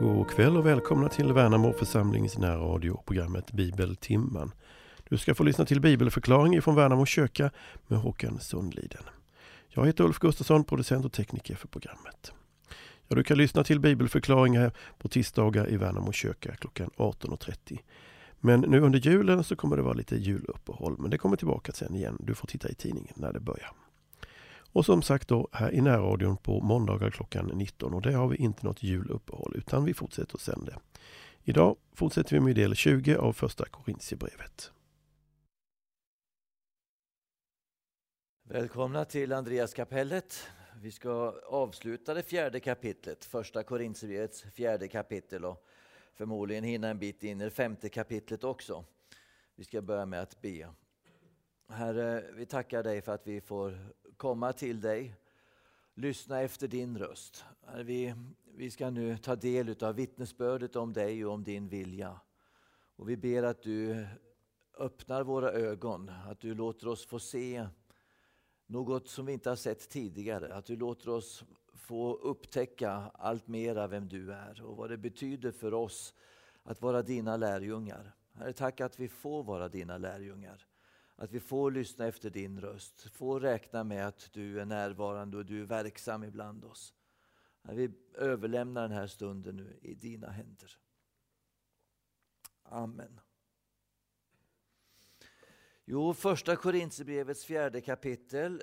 God kväll och välkomna till Värnamo församlings närradioprogrammet Bibeltimman. Du ska få lyssna till bibelförklaring från Värnamo kyrka med Håkan Sundliden. Jag heter Ulf Gustafsson, producent och tekniker för programmet. Ja, du kan lyssna till bibelförklaringar på tisdagar i Värnamo kyrka klockan 18.30. Men nu under julen så kommer det vara lite juluppehåll, men det kommer tillbaka sen igen. Du får titta i tidningen när det börjar. Och som sagt då, här i närradion på måndagar klockan 19, och där har vi inte något juluppehåll utan vi fortsätter sen det. Idag fortsätter vi med del 20 av första Korinthierbrevet. Välkomna till Andreaskapellet. Vi ska avsluta det 4:e kapitlet, första Korinthierbrevets 4:e kapitel, och förmodligen hinna en bit in i det 5:e kapitlet också. Vi ska börja med att be. Herre, vi tackar dig för att vi får komma till dig, lyssna efter din röst. Vi ska nu ta del av vittnesbördet om dig och om din vilja. Och vi ber att du öppnar våra ögon, att du låter oss få se något som vi inte har sett tidigare. Att du låter oss få upptäcka allt mer av vem du är och vad det betyder för oss att vara dina lärjungar. Herre, tack att vi får vara dina lärjungar. Att vi får lyssna efter din röst. Får räkna med att du är närvarande och du är verksam ibland oss. Vi överlämnar den här stunden nu i dina händer. Amen. Jo, första Korinthierbrevets 4:e kapitel.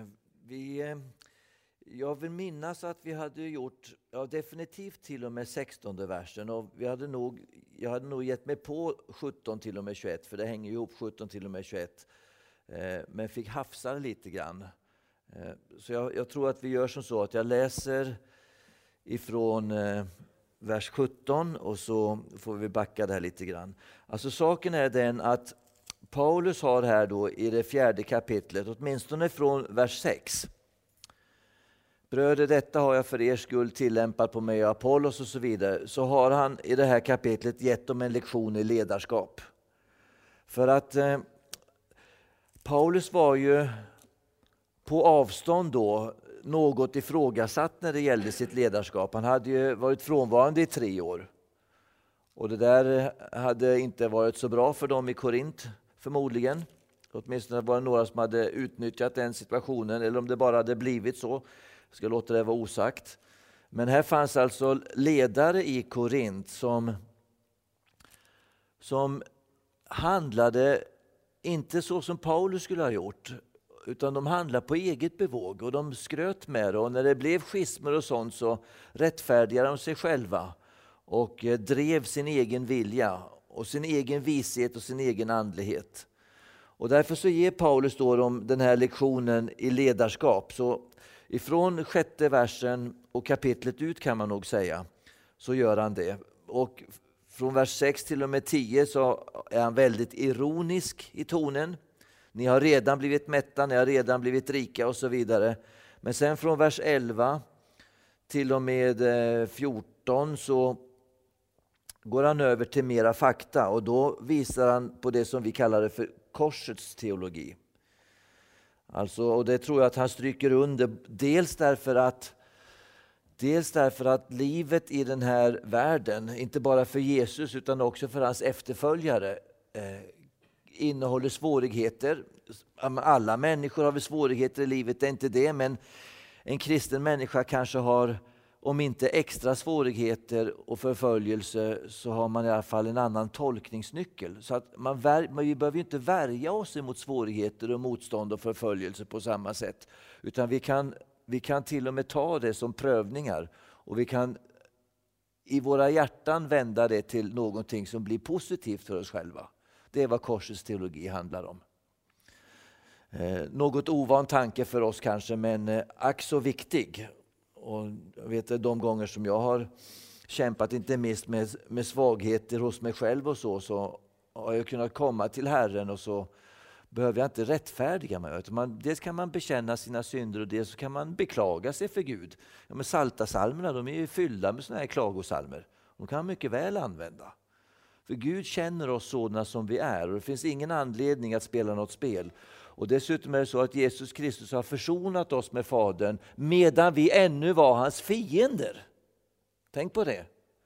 Jag vill minnas att vi hade gjort definitivt till och med 16:e versen. Och jag hade nog gett mig på 17 till och med 21. För det hänger ihop 17 till och med 21. Men fick hafsa lite grann. Så jag tror att vi gör som så att jag läser ifrån vers 17. Och så får vi backa det här lite grann. Alltså saken är den att Paulus har här då i det 4:e kapitlet, åtminstone från vers 6. Bröder, detta har jag för er skull tillämpat på mig och Apollos och så vidare. Så har han i det här kapitlet gett dem en lektion i ledarskap. För att Paulus var ju på avstånd då något ifrågasatt när det gällde sitt ledarskap. Han hade ju varit frånvarande i 3 år. Och det där hade inte varit så bra för dem i Korint förmodligen. Åtminstone var det några som hade utnyttjat den situationen, eller om det bara hade blivit så. Jag ska låta det vara osagt. Men här fanns alltså ledare i Korint som handlade inte så som Paulus skulle ha gjort, utan de handlade på eget bevåg och de skröt med det. Och när det blev schismer och sånt så rättfärdigade de sig själva och drev sin egen vilja och sin egen vishet och sin egen andlighet. Och därför så ger Paulus då dem den här lektionen i ledarskap. Så ifrån 6:e versen och kapitlet ut kan man nog säga, så gör han det. Och från vers 6 till och med 10 så är han väldigt ironisk i tonen. Ni har redan blivit mätta, ni har redan blivit rika och så vidare. Men sen från vers 11 till och med 14 så går han över till mera fakta. Och då visar han på det som vi kallar det för korsets teologi. Alltså, och det tror jag att han stryker under, dels därför att livet i den här världen, inte bara för Jesus utan också för hans efterföljare, innehåller svårigheter. Alla människor har väl svårigheter i livet, det är inte det, men en kristen människa kanske har, om inte extra svårigheter och förföljelse, så har man i alla fall en annan tolkningsnyckel. Så att vi behöver inte värja oss emot svårigheter och motstånd och förföljelse på samma sätt. Utan vi kan till och med ta det som prövningar. Och vi kan i våra hjärtan vända det till någonting som blir positivt för oss själva. Det är vad korsets teologi handlar om. Något ovan tanke för oss kanske, men ack så viktig. Och jag vet de gånger som jag har kämpat inte minst med svagheter hos mig själv och så har jag kunnat komma till Herren och så behöver jag inte rättfärdiga mig. Dels kan man bekänna sina synder och dels så kan man beklaga sig för Gud. Ja, men Psaltarpsalmerna, de är ju fyllda med såna här klagosalmer. De kan man mycket väl använda. För Gud känner oss sådana som vi är och det finns ingen anledning att spela något spel. Och dessutom är det så att Jesus Kristus har försonat oss med Fadern medan vi ännu var hans fiender. Tänk på det.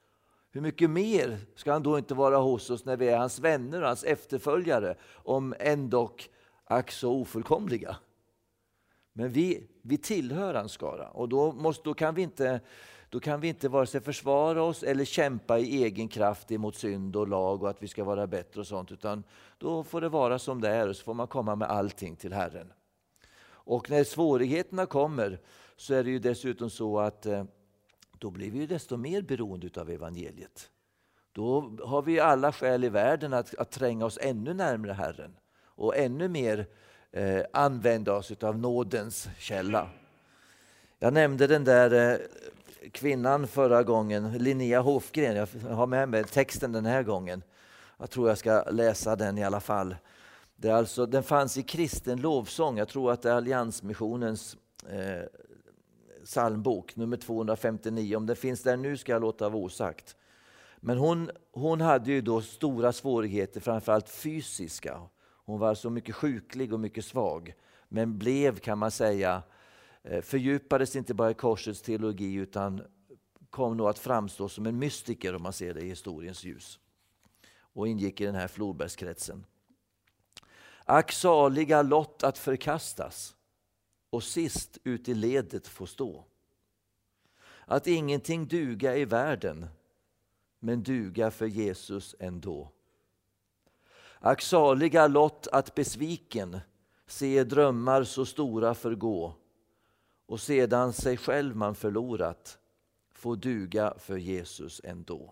Hur mycket mer ska han då inte vara hos oss när vi är hans vänner och hans efterföljare, om ändock ack så ofullkomliga. Men vi tillhör hans skara, och då kan vi inte vare sig försvara oss eller kämpa i egen kraft emot synd och lag och att vi ska vara bättre och sånt, utan då får det vara som det är, och så får man komma med allting till Herren. Och när svårigheterna kommer så är det ju dessutom så att då blir vi ju desto mer beroende av evangeliet. Då har vi alla skäl i världen att tränga oss ännu närmare Herren och ännu mer använda oss av nådens källa. Jag nämnde den där kvinnan förra gången, Linnea Hofgren. Jag har med mig texten den här gången. Jag tror jag ska läsa den i alla fall. Det är alltså, den fanns i kristen lovsång. Jag tror att det är Alliansmissionens psalmbok, nummer 259. Om det finns där nu ska jag låta vara osagt. Men hon hade ju då stora svårigheter, framförallt fysiska. Hon var så mycket sjuklig och mycket svag. Men blev, kan man säga, fördjupades inte bara i korsets teologi, utan kom nog att framstå som en mystiker, om man ser det i historiens ljus. Och ingick i den här Florbergskretsen. Ack saliga lott att förkastas och sist ut i ledet få stå. Att ingenting duga i världen, men duga för Jesus ändå. Ack saliga lott att besviken se drömmar så stora förgå, och sedan sig själv man förlorat får duga för Jesus ändå.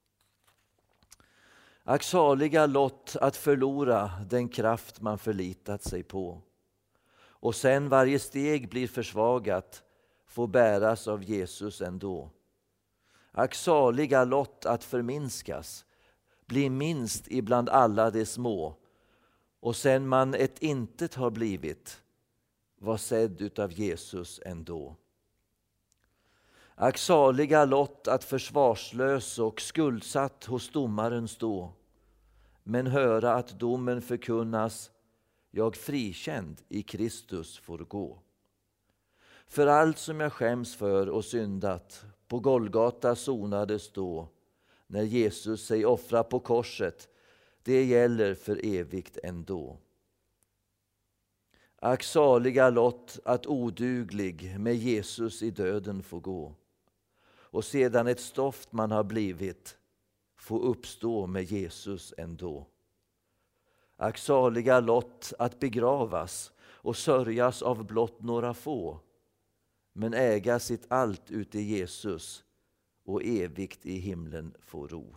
Ack saliga lott att förlora den kraft man förlitat sig på, och sen varje steg blir försvagat får bäras av Jesus ändå. Ack saliga lott att förminskas, bli minst ibland alla de små, och sen man ett intet har blivit var sedd utav Jesus ändå. Ack saliga lott att försvarslös och skuldsatt hos domaren stå, men höra att domen förkunnas, jag frikänd i Kristus får gå. För allt som jag skäms för och syndat, på Golgata sonades då, när Jesus sig offrar på korset, det gäller för evigt ändå. Ack saliga lott att oduglig med Jesus i döden få gå, och sedan ett stoft man har blivit få uppstå med Jesus ändå. Ack saliga lott att begravas och sörjas av blott några få, men äga sitt allt ute i Jesus och evigt i himlen få ro.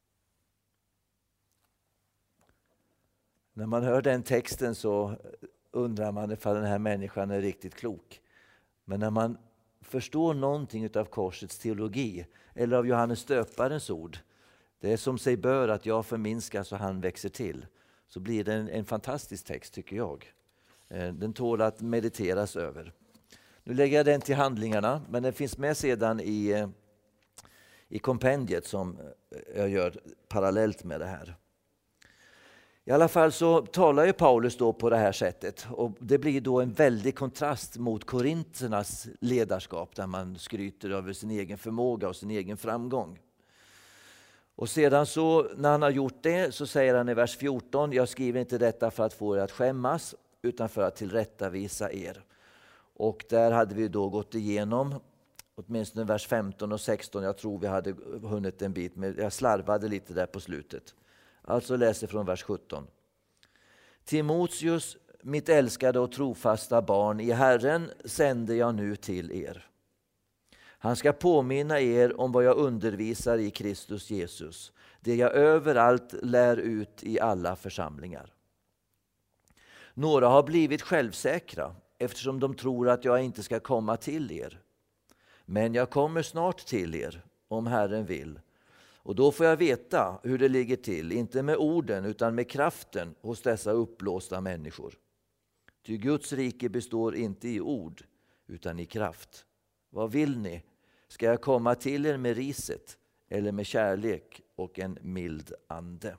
När man hör den texten så undrar man ifall den här människan är riktigt klok. Men när man förstår någonting av korsets teologi eller av Johannes döparens ord, det är som sig bör att jag förminskas och han växer till, så blir det en fantastisk text, tycker jag. Den tål att mediteras över. Nu lägger jag den till handlingarna, men den finns med sedan i kompendiet som jag gör parallellt med det här. I alla fall så talar ju Paulus då på det här sättet, och det blir då en väldig kontrast mot korinternas ledarskap, där man skryter över sin egen förmåga och sin egen framgång. Och sedan så, när han har gjort det, så säger han i vers 14, jag skriver inte detta för att få er att skämmas, utan för att tillrättavisa er. Och där hade vi då gått igenom åtminstone vers 15 och 16. Jag tror vi hade hunnit en bit, men jag slarvade lite där på slutet. Alltså läser från vers 17. Timoteus, mitt älskade och trofasta barn i Herren, sänder jag nu till er. Han ska påminna er om vad jag undervisar i Kristus Jesus, det jag överallt lär ut i alla församlingar. Några har blivit självsäkra eftersom de tror att jag inte ska komma till er. Men jag kommer snart till er, om Herren vill. Och då får jag veta hur det ligger till, inte med orden utan med kraften hos dessa uppblåsta människor. Ty Guds rike består inte i ord utan i kraft. Vad vill ni? Ska jag komma till er med riset eller med kärlek och en mild ande?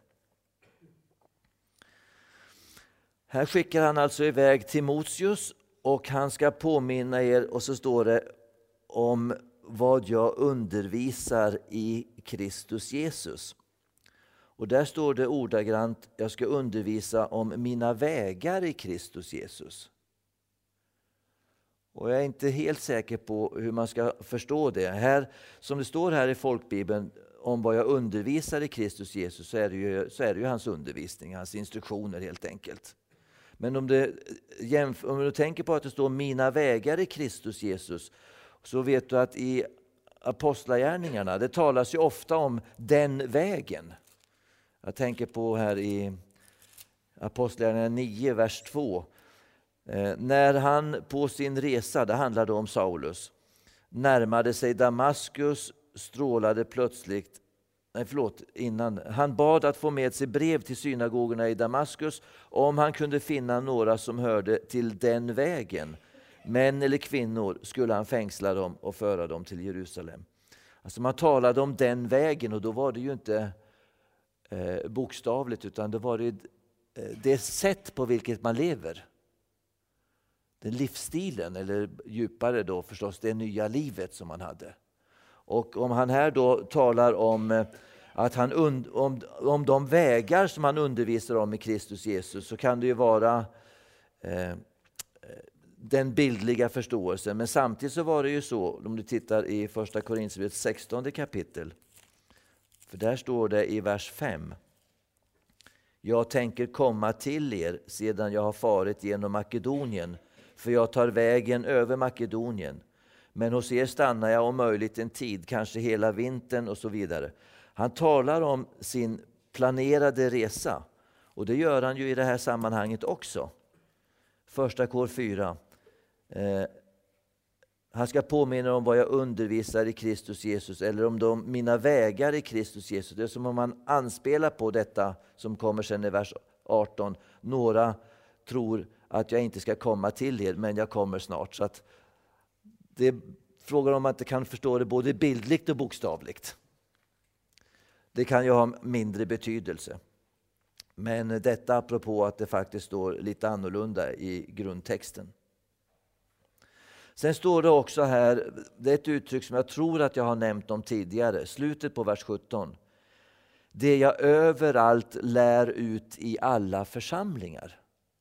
Här skickar han alltså iväg Timoteus, och han ska påminna er, och så står det om vad jag undervisar i Kristus Jesus. Och där står det ordagrant, jag ska undervisa om mina vägar i Kristus Jesus. Och jag är inte helt säker på hur man ska förstå det. Här, som det står här i folkbibeln om vad jag undervisar i Kristus Jesus, så är det ju hans undervisning, hans instruktioner helt enkelt. Men om du tänker på att det står mina vägar i Kristus Jesus, så vet du att i apostlagärningarna, det talas ju ofta om den vägen. Jag tänker på här i Apostlagärningarna 9, vers 2. När han på sin resa, det handlar då om Saulus, närmade sig Damaskus, strålade plötsligt, han bad att få med sig brev till synagogorna i Damaskus om han kunde finna några som hörde till den vägen. Män eller kvinnor skulle han fängsla dem och föra dem till Jerusalem. Alltså man talade om den vägen, och då var det ju inte bokstavligt, utan det var det sätt på vilket man lever. Den livsstilen, eller djupare då förstås det nya livet som man hade. Och om han här då talar om att om de vägar som han undervisar om i Kristus Jesus, så kan det ju vara den bildliga förståelsen. Men samtidigt så var det ju så, om du tittar i första Korinthierbrevet 16 kapitel. För där står det i vers 5. Jag tänker komma till er sedan jag har farit genom Makedonien, för jag tar vägen över Makedonien. Men hos er stannar jag om möjligt en tid, kanske hela vintern och så vidare. Han talar om sin planerade resa, och det gör han ju i det här sammanhanget också. Första kor 4. Han ska påminna om vad jag undervisar i Kristus Jesus, eller om mina vägar i Kristus Jesus. Det är som om man anspelar på detta som kommer sen i vers 18. Några tror att jag inte ska komma till er, men jag kommer snart. Så att det är frågan om att man kan förstå det både bildligt och bokstavligt. Det kan ju ha mindre betydelse. Men detta apropå att det faktiskt står lite annorlunda i grundtexten. Sen står det också här, det är ett uttryck som jag tror att jag har nämnt om tidigare, slutet på vers 17. Det jag överallt lär ut i alla församlingar.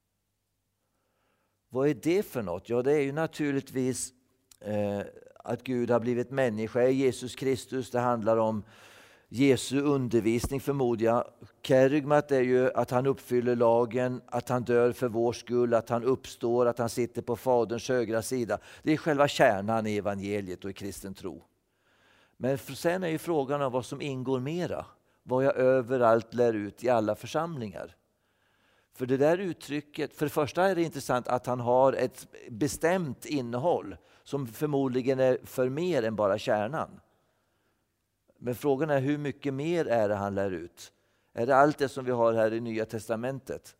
Vad är det för något? Ja, det är ju naturligtvis att Gud har blivit människa i Jesus Kristus. Det handlar om Jesu undervisning, förmodar jag. Kerygmat är ju att han uppfyller lagen, att han dör för vår skull, att han uppstår, att han sitter på Faderns högra sida. Det är själva kärnan i evangeliet och i kristen tro. Men sen är ju frågan om vad som ingår mera. Vad jag överallt lär ut i alla församlingar. För det där uttrycket, för det första är det intressant att han har ett bestämt innehåll som förmodligen är för mer än bara kärnan. Men frågan är hur mycket mer är det han lär ut? Är det allt det som vi har här i Nya testamentet?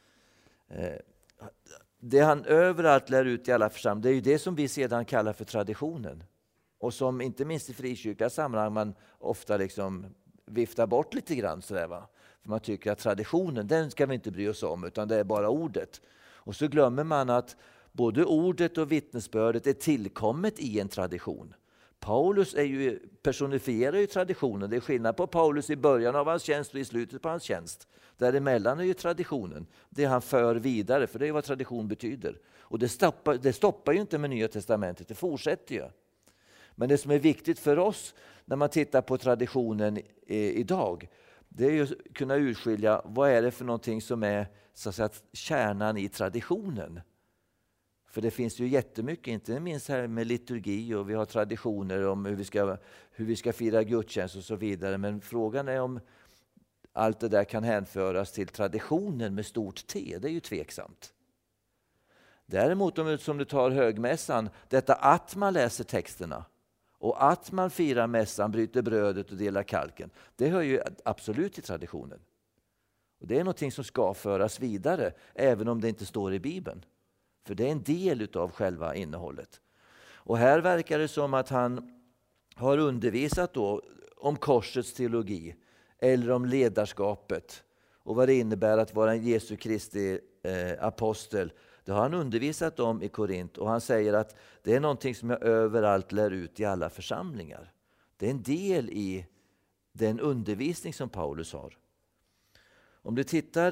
Det han överallt lär ut i alla församlingar, det är ju det som vi sedan kallar för traditionen. Och som inte minst i frikyrkliga sammanhang man ofta liksom viftar bort lite grann. Sådär, va? För man tycker att traditionen, den ska vi inte bry oss om, utan det är bara ordet. Och så glömmer man att både ordet och vittnesbördet är tillkommet i en tradition. Paulus personifierar ju traditionen. Det är skillnad på Paulus i början av hans tjänst och i slutet på hans tjänst. Däremellan är ju traditionen. Det han för vidare, för det är vad tradition betyder. Och det stoppar ju inte med Nya testamentet, det fortsätter ju. Men det som är viktigt för oss när man tittar på traditionen idag, det är ju att kunna urskilja vad är det för någonting som är så att säga, kärnan i traditionen. För det finns ju jättemycket, inte minst här med liturgi, och vi har traditioner om hur vi ska fira gudstjänst och så vidare. Men frågan är om allt det där kan hänföras till traditionen med stort T. Det är ju tveksamt. Däremot om du tar högmässan, detta att man läser texterna och att man firar mässan, bryter brödet och delar kalken, det hör ju absolut till traditionen. Och det är någonting som ska föras vidare, även om det inte står i Bibeln. För det är en del av själva innehållet. Och här verkar det som att han har undervisat då om korsets teologi eller om ledarskapet och vad det innebär att vara en Jesu Kristi apostel. Det har han undervisat om i Korint, och han säger att det är någonting som jag överallt lär ut i alla församlingar. Det är en del i den undervisning som Paulus har. Om du tittar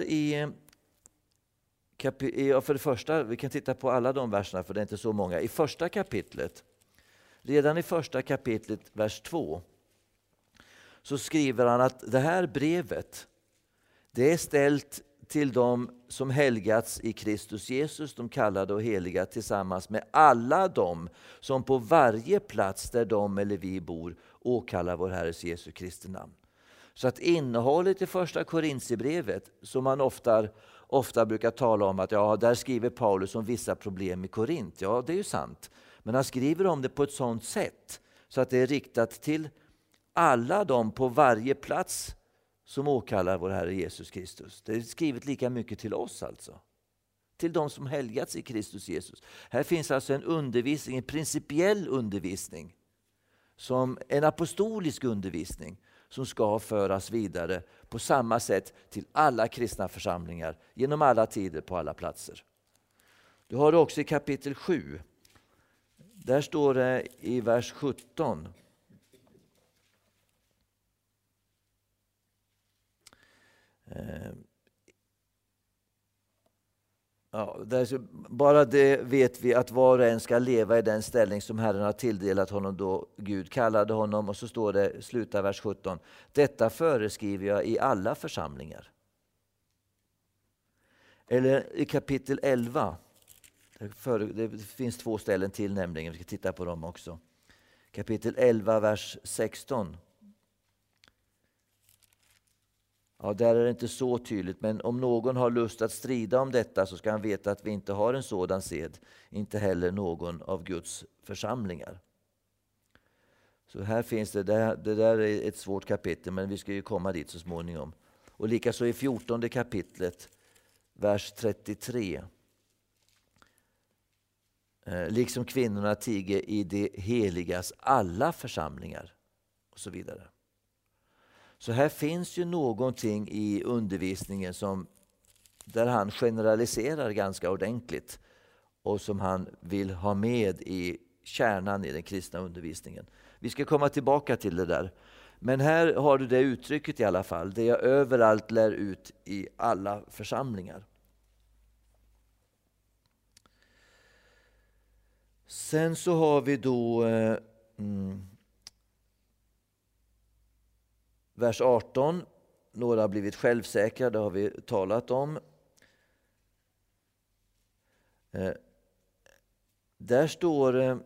för det första, vi kan titta på alla de verserna för det är inte så många. I första kapitlet, redan i första kapitlet, vers 2, så skriver han att det här brevet, det är ställt till dem som helgats i Kristus Jesus, de kallade och heliga, tillsammans med alla dem som på varje plats där de eller vi bor åkallar vår Herres Jesu Kristi namn. Så att innehållet i första Korinthierbrevet, som man ofta brukar tala om att där skriver Paulus om vissa problem i Korint. Ja, det är ju sant. Men han skriver om det på ett sådant sätt så att det är riktat till alla dem på varje plats som åkallar vår Herre Jesus Kristus. Det är skrivet lika mycket till oss alltså. Till de som helgats i Kristus Jesus. Här finns alltså en undervisning, en principiell undervisning. Som en apostolisk undervisning som ska föras vidare på samma sätt till alla kristna församlingar genom alla tider på alla platser. Du har det också i kapitel 7. Där står det i vers 17. Bara det vet vi att var och en ska leva i den ställning som Herren har tilldelat honom då Gud kallade honom. Och så står det, sluta vers 17. Detta föreskriver jag i alla församlingar. Eller i kapitel 11. Det finns 2 ställen till nämligen. Vi ska titta på dem också. Kapitel 11, vers 16. Ja, där är det inte så tydligt, men om någon har lust att strida om detta så ska han veta att vi inte har en sådan sed, inte heller någon av Guds församlingar. Så här finns det där är ett svårt kapitel, men vi ska ju komma dit så småningom. Och likaså i 14:e kapitlet, vers 33. Liksom kvinnorna tiger i det heligas alla församlingar och så vidare. Så här finns ju någonting i undervisningen där han generaliserar ganska ordentligt och som han vill ha med i kärnan i den kristna undervisningen. Vi ska komma tillbaka till det där. Men här har du det uttrycket i alla fall. Det jag överallt lär ut i alla församlingar. Sen så har vi då vers 18. Några har blivit självsäkra, det har vi talat om. Där står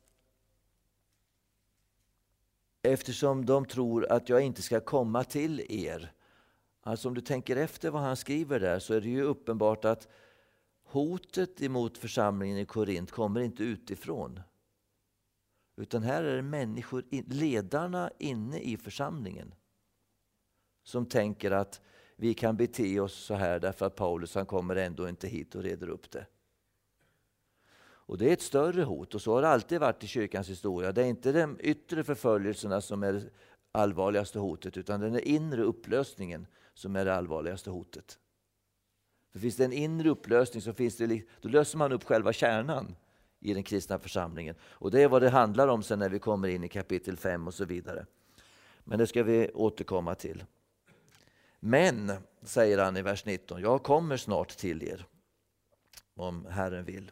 eftersom de tror att jag inte ska komma till er. Alltså om du tänker efter vad han skriver där så är det ju uppenbart att hotet emot församlingen i Korint kommer inte utifrån. Utan här är det människor, ledarna inne i församlingen som tänker att vi kan bete oss så här därför att Paulus han kommer ändå inte hit och reder upp det. Och det är ett större hot och så har det alltid varit i kyrkans historia. Det är inte de yttre förföljelserna som är det allvarligaste hotet utan den inre upplösningen som är det allvarligaste hotet. För finns det en inre upplösning så då löser man upp själva kärnan i den kristna församlingen. Och det är vad det handlar om sen när vi kommer in i kapitel 5 och så vidare. Men det ska vi återkomma till. Men, säger han i vers 19, jag kommer snart till er om Herren vill.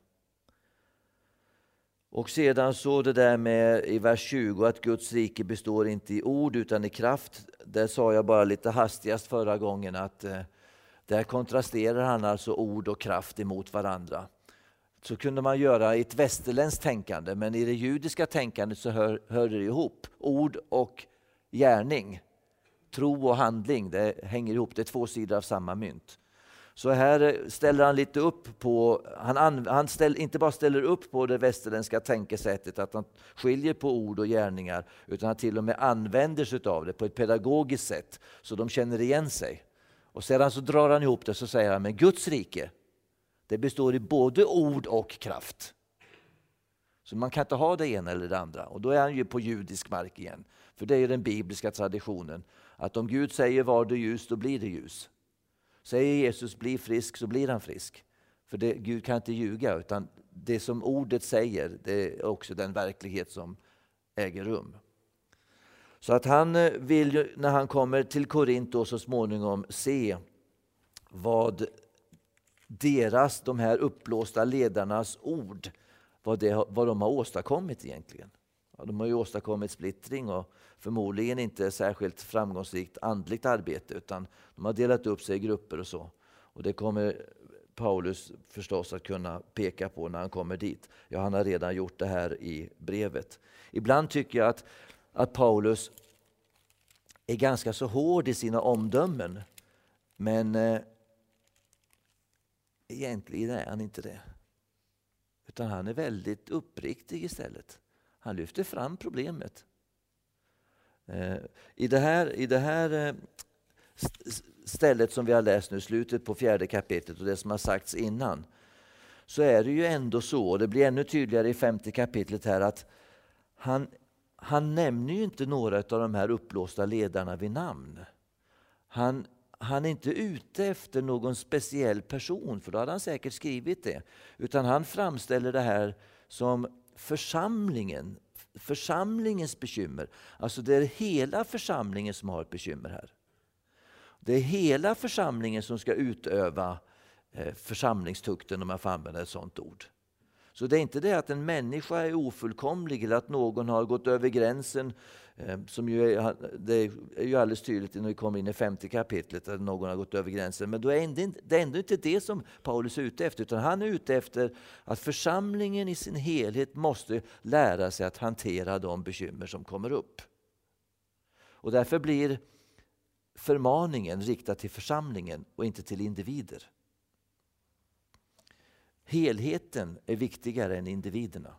Och sedan så det där med i vers 20 att Guds rike består inte i ord utan i kraft. Där sa jag bara lite hastigast förra gången att där kontrasterar han alltså ord och kraft emot varandra. Så kunde man göra i ett västerländskt tänkande, men i det judiska tänkandet så hör det ihop. Ord och gärning, tro och handling, det hänger ihop, det är 2 sidor av samma mynt. Så här ställer han lite upp på, inte bara ställer upp på det västerländska tänkesättet att han skiljer på ord och gärningar, utan han till och med använder sig av det på ett pedagogiskt sätt så de känner igen sig. Och sedan så drar han ihop det så säger han, men Guds rike, det består i både ord och kraft. Så man kan inte ha det ena eller det andra. Och då är han ju på judisk mark igen. För det är ju den bibliska traditionen. Att om Gud säger var det ljus, då blir det ljus. Säger Jesus bli frisk så blir han frisk. För Gud kan inte ljuga, utan det som ordet säger, det är också den verklighet som äger rum. Så att han vill ju, när han kommer till Korint då så småningom, se vad de här uppblåsta ledarnas ord, vad de har åstadkommit egentligen. Ja, de har ju åstadkommit splittring och förmodligen inte särskilt framgångsrikt andligt arbete, utan de har delat upp sig i grupper och så. Och det kommer Paulus förstås att kunna peka på när han kommer dit. Ja, han har redan gjort det här i brevet. Ibland tycker jag att Paulus är ganska så hård i sina omdömen, men egentligen är han inte det. Utan han är väldigt uppriktig istället. Han lyfter fram problemet. I det här stället som vi har läst nu, slutet på 4:e kapitlet och det som har sagts innan, så är det ju ändå så, och det blir ännu tydligare i 5:e kapitlet här, att han nämner ju inte några av de här uppblåsta ledarna vid namn. Han är inte ute efter någon speciell person, för då hade han säkert skrivit det. Utan han framställer det här som församlingens bekymmer. Alltså det är hela församlingen som har ett bekymmer här. Det är hela församlingen som ska utöva församlingstukten, om man får använda ett sådant ord. Så det är inte det att en människa är ofullkomlig eller att någon har gått över gränsen, som det är ju alldeles tydligt när vi kommer in i 5:e kapitlet att någon har gått över gränsen. Men då är det ändå inte det som Paulus är ute efter, utan han är ute efter att församlingen i sin helhet måste lära sig att hantera de bekymmer som kommer upp. Och därför blir förmaningen riktad till församlingen och inte till individer. Helheten är viktigare än individerna.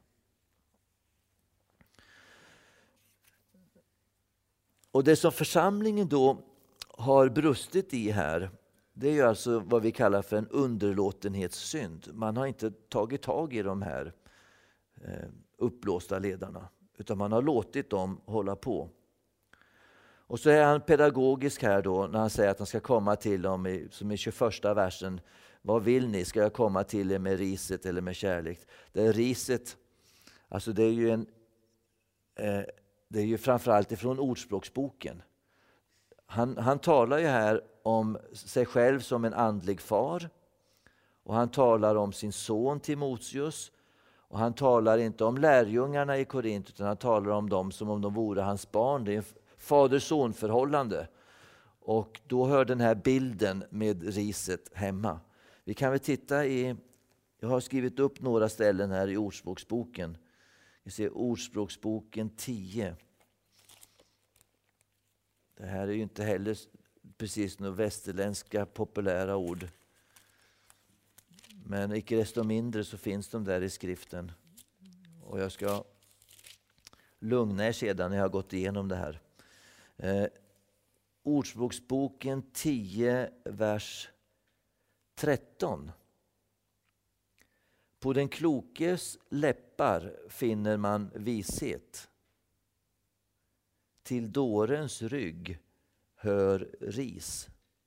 Och det som församlingen då har brustit i här, det är ju alltså vad vi kallar för en underlåtenhetssynd. Man har inte tagit tag i de här uppblåsta ledarna, utan man har låtit dem hålla på. Och så är han pedagogisk här då när han säger att han ska komma till dem, som i 21:a versen. Vad vill ni? Ska jag komma till er med riset eller med kärlek? Det är riset, alltså det är ju framförallt ifrån Ordspråksboken. Han talar ju här om sig själv som en andlig far. Och han talar om sin son Timoteus. Och han talar inte om lärjungarna i Korint, utan han talar om dem som om de vore hans barn. Det är en fader-son-förhållande. Och då hör den här bilden med riset hemma. Vi kan väl titta jag har skrivit upp några ställen här i Ordspråksboken. Vi ser Ordspråksboken 10. Det här är ju inte heller precis några västerländska populära ord. Men icke desto mindre så finns de där i skriften. Och jag ska lugna er sedan när jag har gått igenom det här. Ordspråksboken 10, vers 13. På den klokes läppar finner man vishet. Till dårens rygg hör ris.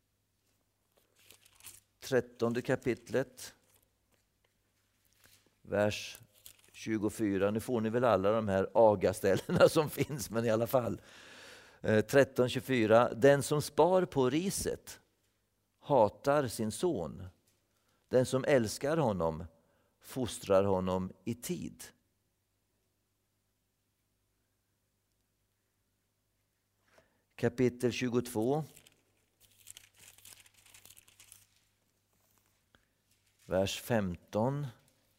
13:e kapitlet, vers 24. Nu får ni väl alla de här agaställena som finns, men i alla fall. 13:24. Den som spar på riset hatar sin son. Den som älskar honom fostrar honom i tid. Kapitel 22. Vers 15.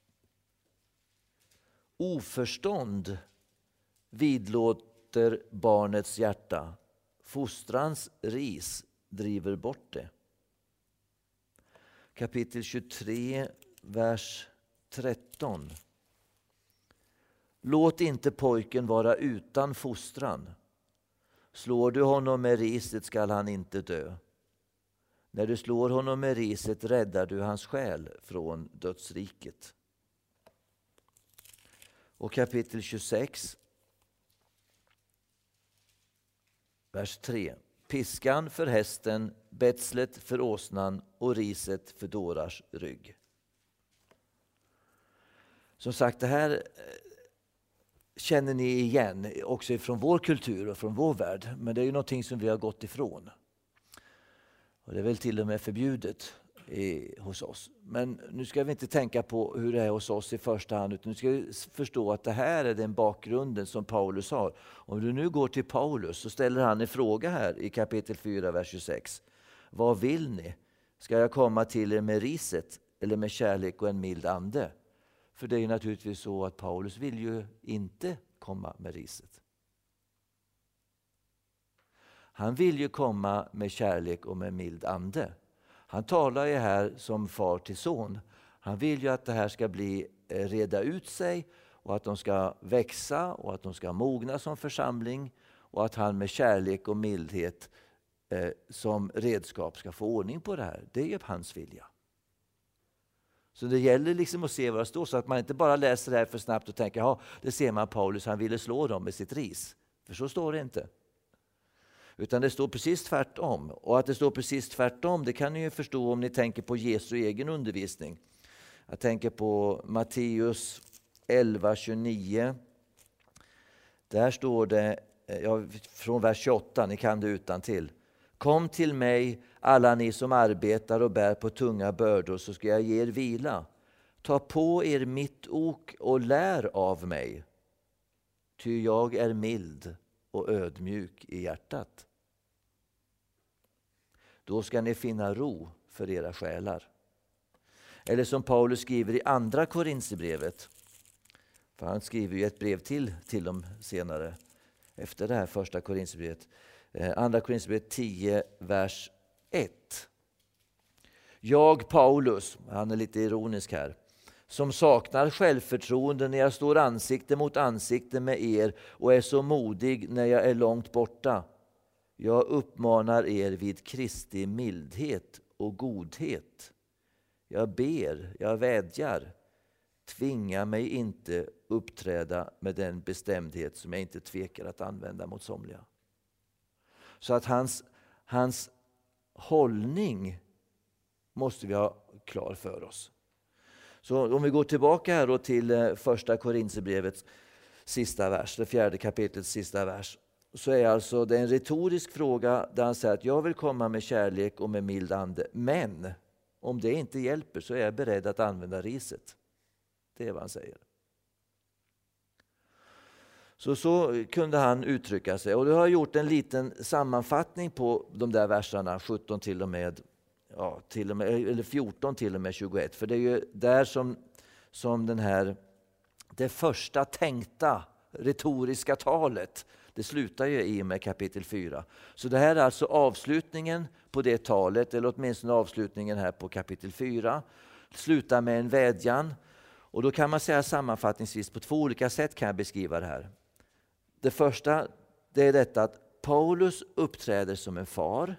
Oförstånd vidlåter barnets hjärta. Fostrans ris driver bort det. Kapitel 23, vers 13. Låt inte pojken vara utan fostran. Slår du honom med riset skall han inte dö. När du slår honom med riset räddar du hans själ från dödsriket. Och kapitel 26, vers 3. Piskan för hästen, betslet för åsnan och riset för dårars rygg. Som sagt, det här känner ni igen också från vår kultur och från vår värld. Men det är ju någonting som vi har gått ifrån. Och det är väl till och med förbjudet hos oss. Men nu ska vi inte tänka på hur det är hos oss i första hand. Utan nu ska vi förstå att det här är den bakgrunden som Paulus har. Om du nu går till Paulus så ställer han en fråga här i kapitel 4, vers 26. Vad vill ni? Ska jag komma till er med riset eller med kärlek och en mild ande? För det är ju naturligtvis så att Paulus vill ju inte komma med riset. Han vill ju komma med kärlek och med mild ande. Han talar ju här som far till son. Han vill ju att det här ska reda ut sig och att de ska växa och att de ska mogna som församling och att han med kärlek och mildhet som redskap ska få ordning på det här. Det är ju hans vilja. Så det gäller liksom att se vad det står så att man inte bara läser det här för snabbt och tänker ja, det ser man Paulus, han ville slå dem med sitt ris. För så står det inte. Utan det står precis tvärtom. Och att det står precis tvärtom, det kan ni ju förstå om ni tänker på Jesu egen undervisning. Jag tänker på Matteus 11:29. Där står det, från vers 28, ni kan det utantill. Kom till mig, alla ni som arbetar och bär på tunga bördor, så ska jag ge er vila. Ta på er mitt ok och lär av mig. Ty jag är mild och ödmjuk i hjärtat. Då ska ni finna ro för era själar. Eller som Paulus skriver i andra Korinthierbrevet. För han skriver ju ett brev till dem senare. Efter det här första Korinthierbrevet. Andra Korinthierbrevet 10, vers 1. Jag, Paulus, han är lite ironisk här, som saknar självförtroende när jag står ansikte mot ansikte med er och är så modig när jag är långt borta. Jag uppmanar er vid Kristi mildhet och godhet. Jag ber, jag vädjar. Tvinga mig inte uppträda med den bestämdhet som jag inte tvekar att använda mot somliga. Så att hans hållning måste vi ha klar för oss. Så om vi går tillbaka här då till första Korinthierbrevets sista vers, det 4:e kapitlets sista vers. Så är alltså det en retorisk fråga där han säger att jag vill komma med kärlek och med mild ande. Men om det inte hjälper så är jag beredd att använda riset. Det är vad han säger. Så kunde han uttrycka sig. Och du har gjort en liten sammanfattning på de där verserna 17 till och med eller 14 till och med 21. För det är ju där som det första tänkta retoriska talet, det slutar ju i med kapitel 4. Så det här är alltså avslutningen på det talet, eller åtminstone avslutningen här på kapitel 4. Slutar med en vädjan. Och då kan man säga sammanfattningsvis på 2 olika sätt kan jag beskriva det här. Det första, det är detta att Paulus uppträder som en far.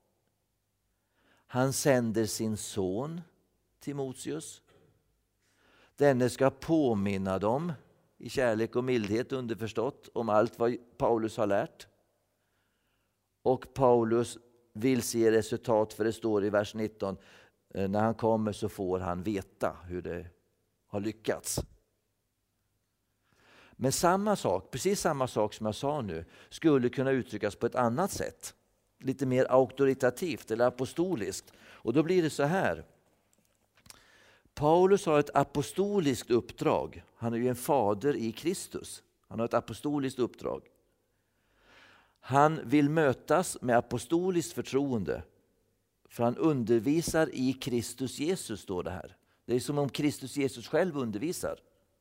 Han sänder sin son Timoteus. Denne ska påminna dem i kärlek och mildhet underförstått om allt vad Paulus har lärt. Och Paulus vill se resultat, för det står i vers 19. När han kommer så får han veta hur det har lyckats. Men precis samma sak som jag sa nu, skulle kunna uttryckas på ett annat sätt. Lite mer auktoritativt eller apostoliskt. Och då blir det så här. Paulus har ett apostoliskt uppdrag. Han är ju en fader i Kristus. Han har ett apostoliskt uppdrag. Han vill mötas med apostoliskt förtroende. För han undervisar i Kristus Jesus, står det här. Det är som om Kristus Jesus själv undervisar.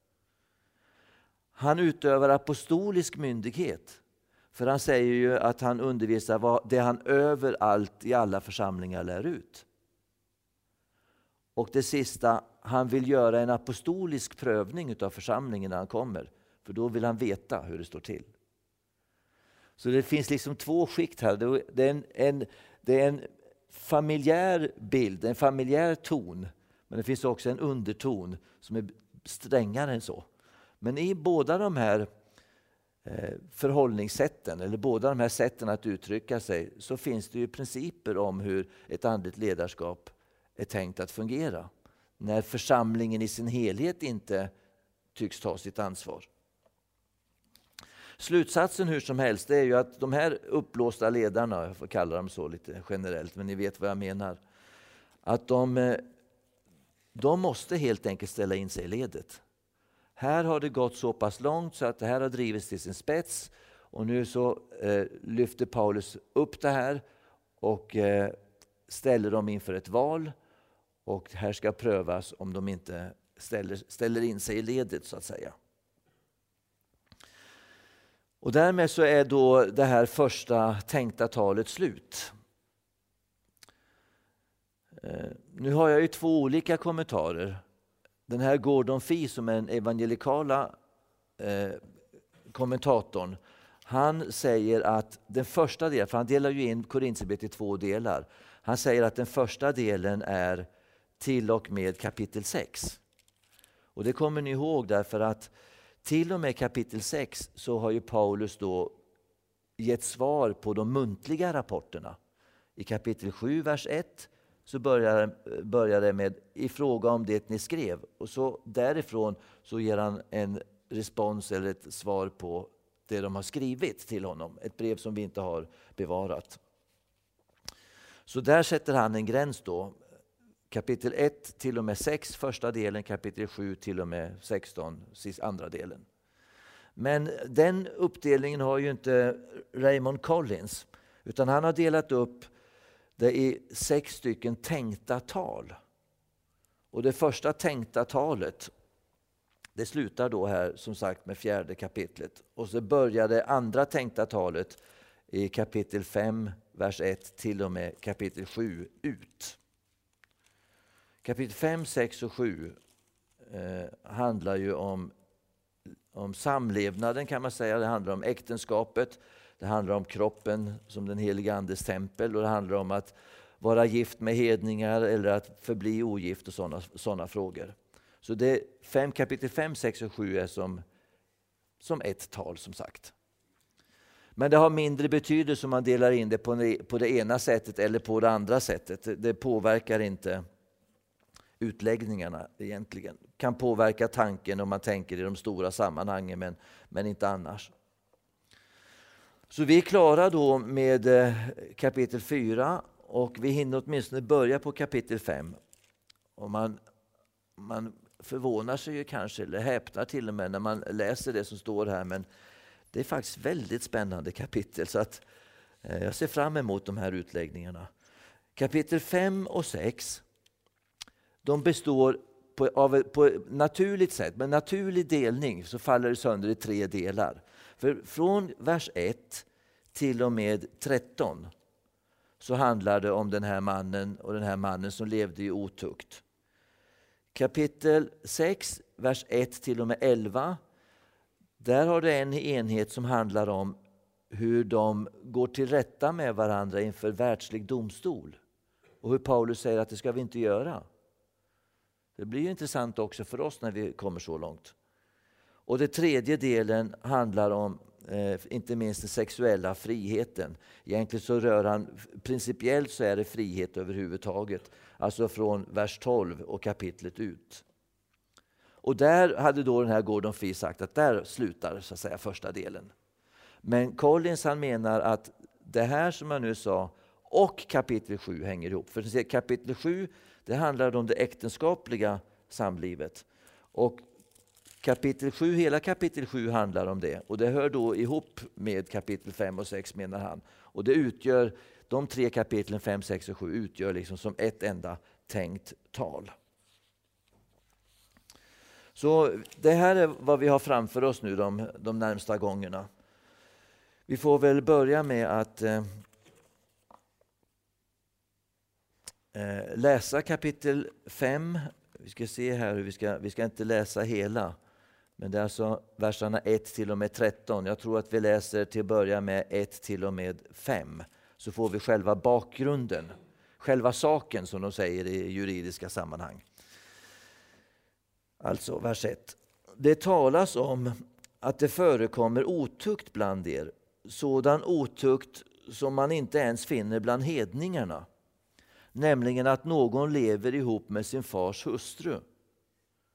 Han utövar apostolisk myndighet. För han säger ju att han undervisar det han överallt i alla församlingar lär ut. Och det sista, han vill göra en apostolisk prövning av församlingen när han kommer. För då vill han veta hur det står till. Så det finns liksom 2 skikt här. Det är en familjär bild, en familjär ton. Men det finns också en underton som är strängare än så. Men i båda de här förhållningssätten, eller båda de här sätten att uttrycka sig, så finns det ju principer om hur ett andligt ledarskap är tänkt att fungera. När församlingen i sin helhet inte tycks ta sitt ansvar. Slutsatsen hur som helst är ju att de här uppblåsta ledarna, jag får kalla dem så lite generellt, men ni vet vad jag menar, att de måste helt enkelt ställa in sig i ledet. Här har det gått så pass långt så att det här har drivits till sin spets, och nu så lyfter Paulus upp det här och ställer dem inför ett val, och här ska prövas om de inte ställer in sig i ledet så att säga. Och därmed så är då det här första tänkta talet slut. Nu har jag ju två olika kommentarer. Den här Gordon Fee som är den evangelikala kommentatorn, han säger att den första delen, för han delar ju in Korinthierbrevet i två delar. Han säger att den första delen är till och med kapitel 6. Och det kommer ni ihåg därför att till och med kapitel 6 så har ju Paulus då gett svar på de muntliga rapporterna. I kapitel 7, vers 1 så börjar det med i fråga om det ni skrev. Och så därifrån så ger han en respons eller ett svar på det de har skrivit till honom. Ett brev som vi inte har bevarat. Så där sätter han en gräns då. Kapitel 1 till och med 6 första delen, kapitel 7 till och med 16 andra delen. Men den uppdelningen har ju inte Raymond Collins, utan han har delat upp det i 6 stycken tänkta tal. Och det första tänkta talet, det slutar då här som sagt med 4:e kapitlet. Och så börjar det andra tänkta talet i kapitel 5, vers 1 till och med kapitel 7 ut. Kapitel 5, 6 och 7 handlar ju om samlevnaden kan man säga. Det handlar om äktenskapet, det handlar om kroppen som den heliga andes tempel, och det handlar om att vara gift med hedningar eller att förbli ogift och sådana frågor. Så det kapitel 5, 6 och 7 är som ett tal som sagt. Men det har mindre betydelse om man delar in det på det ena sättet eller på det andra sättet. Det påverkar inte utläggningarna egentligen. Kan påverka tanken om man tänker i de stora sammanhangen, men inte annars. Så vi är klara då med kapitel 4 och vi hinner åtminstone börja på kapitel 5. Och man förvånar sig ju kanske, eller häpnar till och med när man läser det som står här, men det är faktiskt väldigt spännande kapitel, så att jag ser fram emot de här utläggningarna. Kapitel 5 och 6, de består på naturligt sätt, med naturlig delning så faller det sönder i 3 delar. För från vers 1 till och med 13 så handlar det om den här mannen och den här mannen som levde i otukt. Kapitel 6, vers 1 till och med 11, där har det en enhet som handlar om hur de går till rätta med varandra inför världslig domstol. Och hur Paulus säger att det ska vi inte göra. Det blir ju intressant också för oss när vi kommer så långt. Och den tredje delen handlar om inte minst den sexuella friheten. Egentligen så rör han, principiellt så är det frihet överhuvudtaget. Alltså från vers 12 och kapitlet ut. Och där hade då den här Gordon Fee sagt att där slutar så att säga första delen. Men Collins han menar att det här som jag nu sa och kapitel 7 hänger ihop. För kapitel 7 det handlar om det äktenskapliga samlivet. Och hela kapitel 7 handlar om det. Och det hör då ihop med kapitel 5 och 6 menar han. Och det utgör, de 3 kapitlen 5, 6 och 7 utgör liksom som ett enda tänkt tal. Så det här är vad vi har framför oss nu de närmsta gångerna. Vi får väl börja med att läsa kapitel 5. Vi ska se här hur vi ska inte läsa hela. Men det är alltså verserna 1 till och med 13. Jag tror att vi läser till att börja med 1 till och med 5. Så får vi själva bakgrunden. Själva saken som de säger i juridiska sammanhang. Alltså vers 1. Det talas om att det förekommer otukt bland er. Sådan otukt som man inte ens finner bland hedningarna. Nämligen att någon lever ihop med sin fars hustru.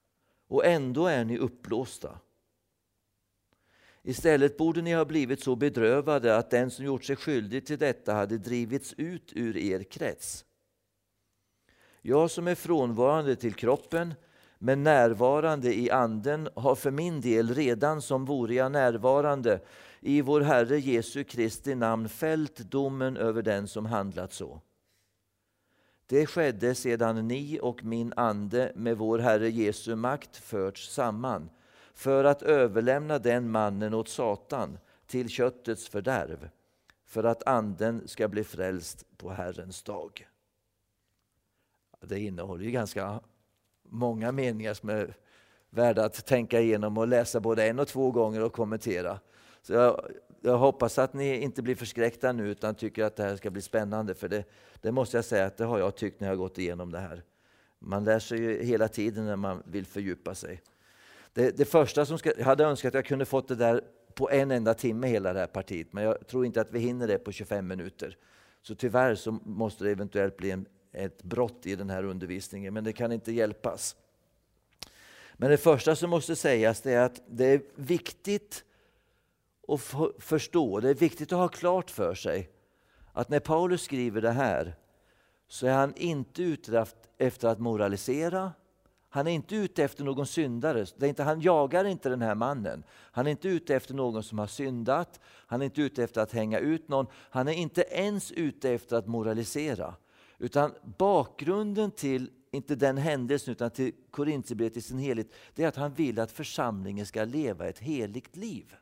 och ändå är ni uppblåsta. Istället borde ni ha blivit så bedrövade att den som gjort sig skyldig till detta hade drivits ut ur er krets. Jag som är frånvarande till kroppen, men närvarande i anden, har för min del redan som vore jag närvarande i vår Herre Jesu Kristi namn fällt domen över den som handlat så. Det skedde sedan ni och min ande med vår Herre Jesu makt förts samman, för att överlämna den mannen åt Satan till köttets fördärv, för att anden ska bli frälst på Herrens dag. Det innehåller ju ganska många meningar som är värda att tänka igenom och läsa både 1 och 2 gånger och kommentera. Så jag hoppas att ni inte blir förskräckta nu utan tycker att det här ska bli spännande. För det måste jag säga att det har jag tyckt när jag har gått igenom det här. Man lär sig ju hela tiden när man vill fördjupa sig. Det första som jag hade önskat att jag kunde fått det där på en enda timme hela det här partiet. Men jag tror inte att vi hinner det på 25 minuter. Så tyvärr så måste det eventuellt bli ett brott i den här undervisningen. Men det kan inte hjälpas. Men det första som måste sägas är att det är viktigt att förstå. Det är viktigt att ha klart för sig att när Paulus skriver det här så är han inte ute efter att moralisera. Han är inte ute efter någon syndare. Han jagar inte den här mannen. Han är inte ute efter någon som har syndat. Han är inte ute efter att hänga ut någon. Han är inte ens ute efter att moralisera. Utan bakgrunden till, inte den händelsen utan till Korintierbrevet i sin helhet, det är att han vill att församlingen ska leva ett heligt liv.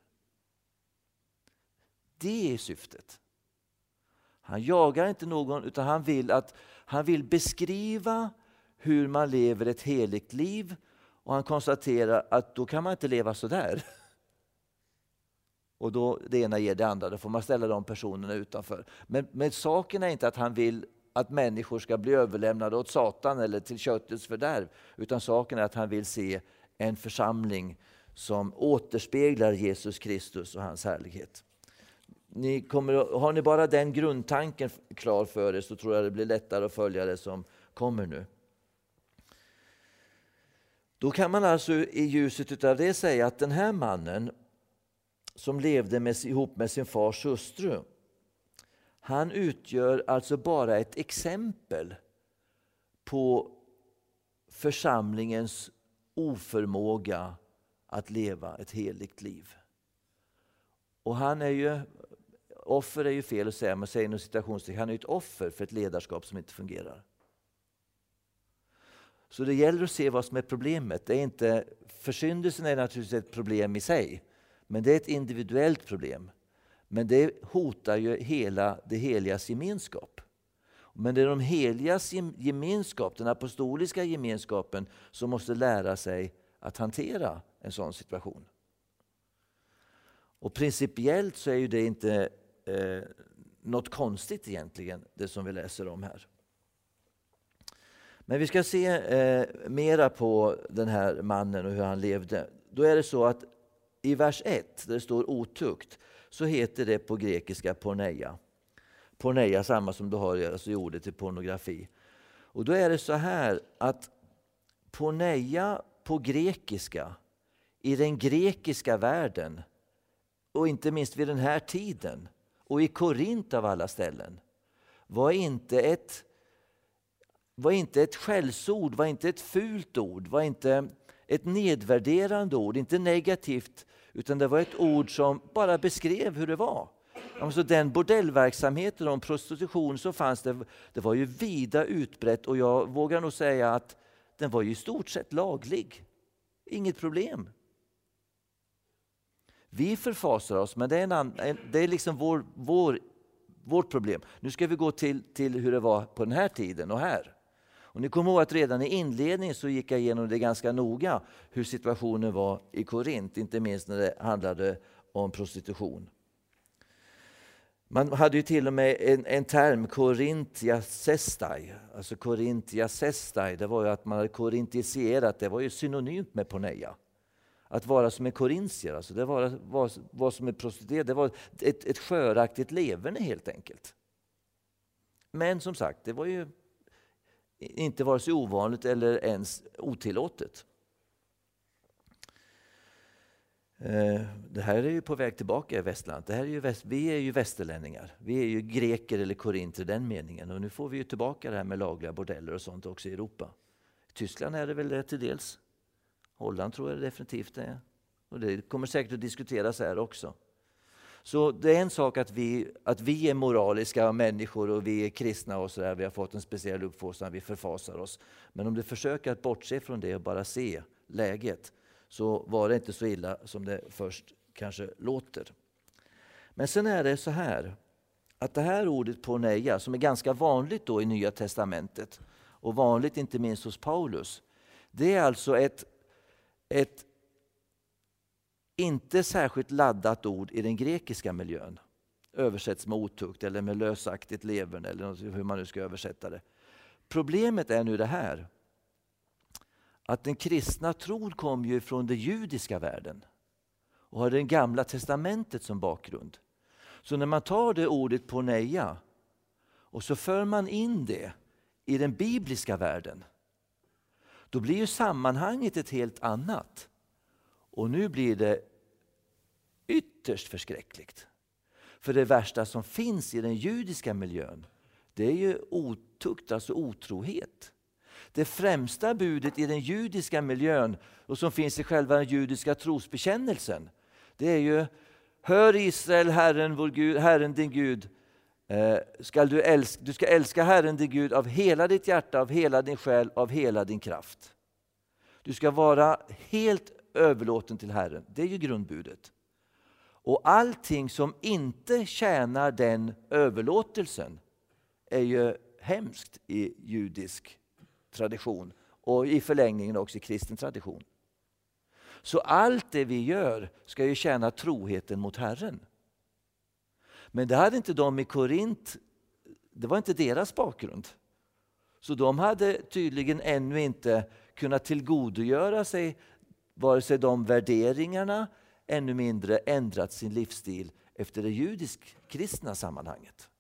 Det är syftet. Han jagar inte någon utan han vill beskriva hur man lever ett heligt liv, och han konstaterar att då kan man inte leva så där. Och då det ena ger det andra, då får man ställa de personerna utanför. Men saken är inte att han vill att människor ska bli överlämnade åt Satan eller till köttets fördärv, utan saken är att han vill se en församling som återspeglar Jesus Kristus och hans härlighet. Har ni bara den grundtanken klar för er så tror jag det blir lättare att följa det som kommer nu. Då kan man alltså i ljuset av det säga att den här mannen som levde ihop med sin fars hustru, han utgör alltså bara ett exempel på församlingens oförmåga att leva ett heligt liv. Och han är ju, offer är ju fel att säga, men säger inom citationstecken, han är ett offer för ett ledarskap som inte fungerar. Så det gäller att se vad som är problemet. Det är inte, försyndelsen är naturligtvis ett problem i sig, men det är ett individuellt problem. Men det hotar ju hela det heligas gemenskap. Men det är de heligas gemenskap, den apostoliska gemenskapen, som måste lära sig att hantera en sån situation. Och principiellt så är ju det inte något konstigt egentligen, det som vi läser om här. Men vi ska se mera på den här mannen och hur han levde. Då är det så att i vers 1, där det står otukt, så heter det på grekiska porneia. Porneia, samma som du har alltså i ordet till pornografi. Och då är det så här att porneia på grekiska, i den grekiska världen, och inte minst vid den här tiden, och i Korint av alla ställen, var inte ett skällsord, var inte ett fult ord, var inte ett nedvärderande ord, inte negativt, utan det var ett ord som bara beskrev hur det var. Alltså den bordellverksamheten och prostitution som fanns, det var ju vida utbrett, och jag vågar nog säga att den var ju i stort sett laglig. Inget problem. Vi förfasar oss, men det är liksom vårt problem. Nu ska vi gå till hur det var på den här tiden och här. Och ni kommer ihåg att redan i inledningen så gick jag igenom det ganska noga hur situationen var i Korint, inte minst när det handlade om prostitution. Man hade ju till och med en term, korintiasestai. Alltså korintiasestai, det var ju att man hade korintiserat, det var ju synonymt med porneia. Att vara som en korintier, alltså det var som en prostituerad, det var ett sköraktigt leverne helt enkelt. Men som sagt, det var ju inte vare sig ovanligt eller ens otillåtet. Det här är ju på väg tillbaka i västland. Vi är ju västerlänningar. Vi är ju greker eller korinter i den meningen. Och nu får vi ju tillbaka det här med lagliga bordeller och sånt också i Europa. I Tyskland är det väl det till dels. Holland tror jag definitivt det är. Och det kommer säkert att diskuteras här också. Så det är en sak att vi är moraliska människor och vi är kristna och sådär. Vi har fått en speciell uppfostran, vi förfasar oss. Men om du försöker att bortse från det och bara se läget, så var det inte så illa som det först kanske låter. Men sen är det så här, att det här ordet porneia, som är ganska vanligt då i Nya testamentet och vanligt inte minst hos Paulus, det är alltså ett inte särskilt laddat ord i den grekiska miljön. Översätts med otukt eller med lösaktigt leverne eller hur man nu ska översätta det. Problemet är nu det här, att den kristna tron kom ju från den judiska världen och har det gamla testamentet som bakgrund. Så när man tar det ordet porneia och så för man in det i den bibliska världen, då blir ju sammanhanget ett helt annat. Och nu blir det ytterst förskräckligt. För det värsta som finns i den judiska miljön, det är ju otukt, alltså otrohet. Det främsta budet i den judiska miljön och som finns i själva den judiska trosbekännelsen, det är ju: hör Israel, Herren vår Gud, Herren din Gud, du ska älska Herren din Gud av hela ditt hjärta, av hela din själ, av hela din kraft. Du ska vara helt överlåten till Herren. Det är ju grundbudet. Och allting som inte tjänar den överlåtelsen är ju hemskt i judisk tradition och i förlängningen också i kristen tradition. Så allt det vi gör ska ju tjäna troheten mot Herren. Men det hade inte de i Korint, det var inte deras bakgrund. Så de hade tydligen ännu inte kunnat tillgodogöra sig vare sig de värderingarna, ännu mindre ändrat sin livsstil efter det judisk-kristna sammanhanget.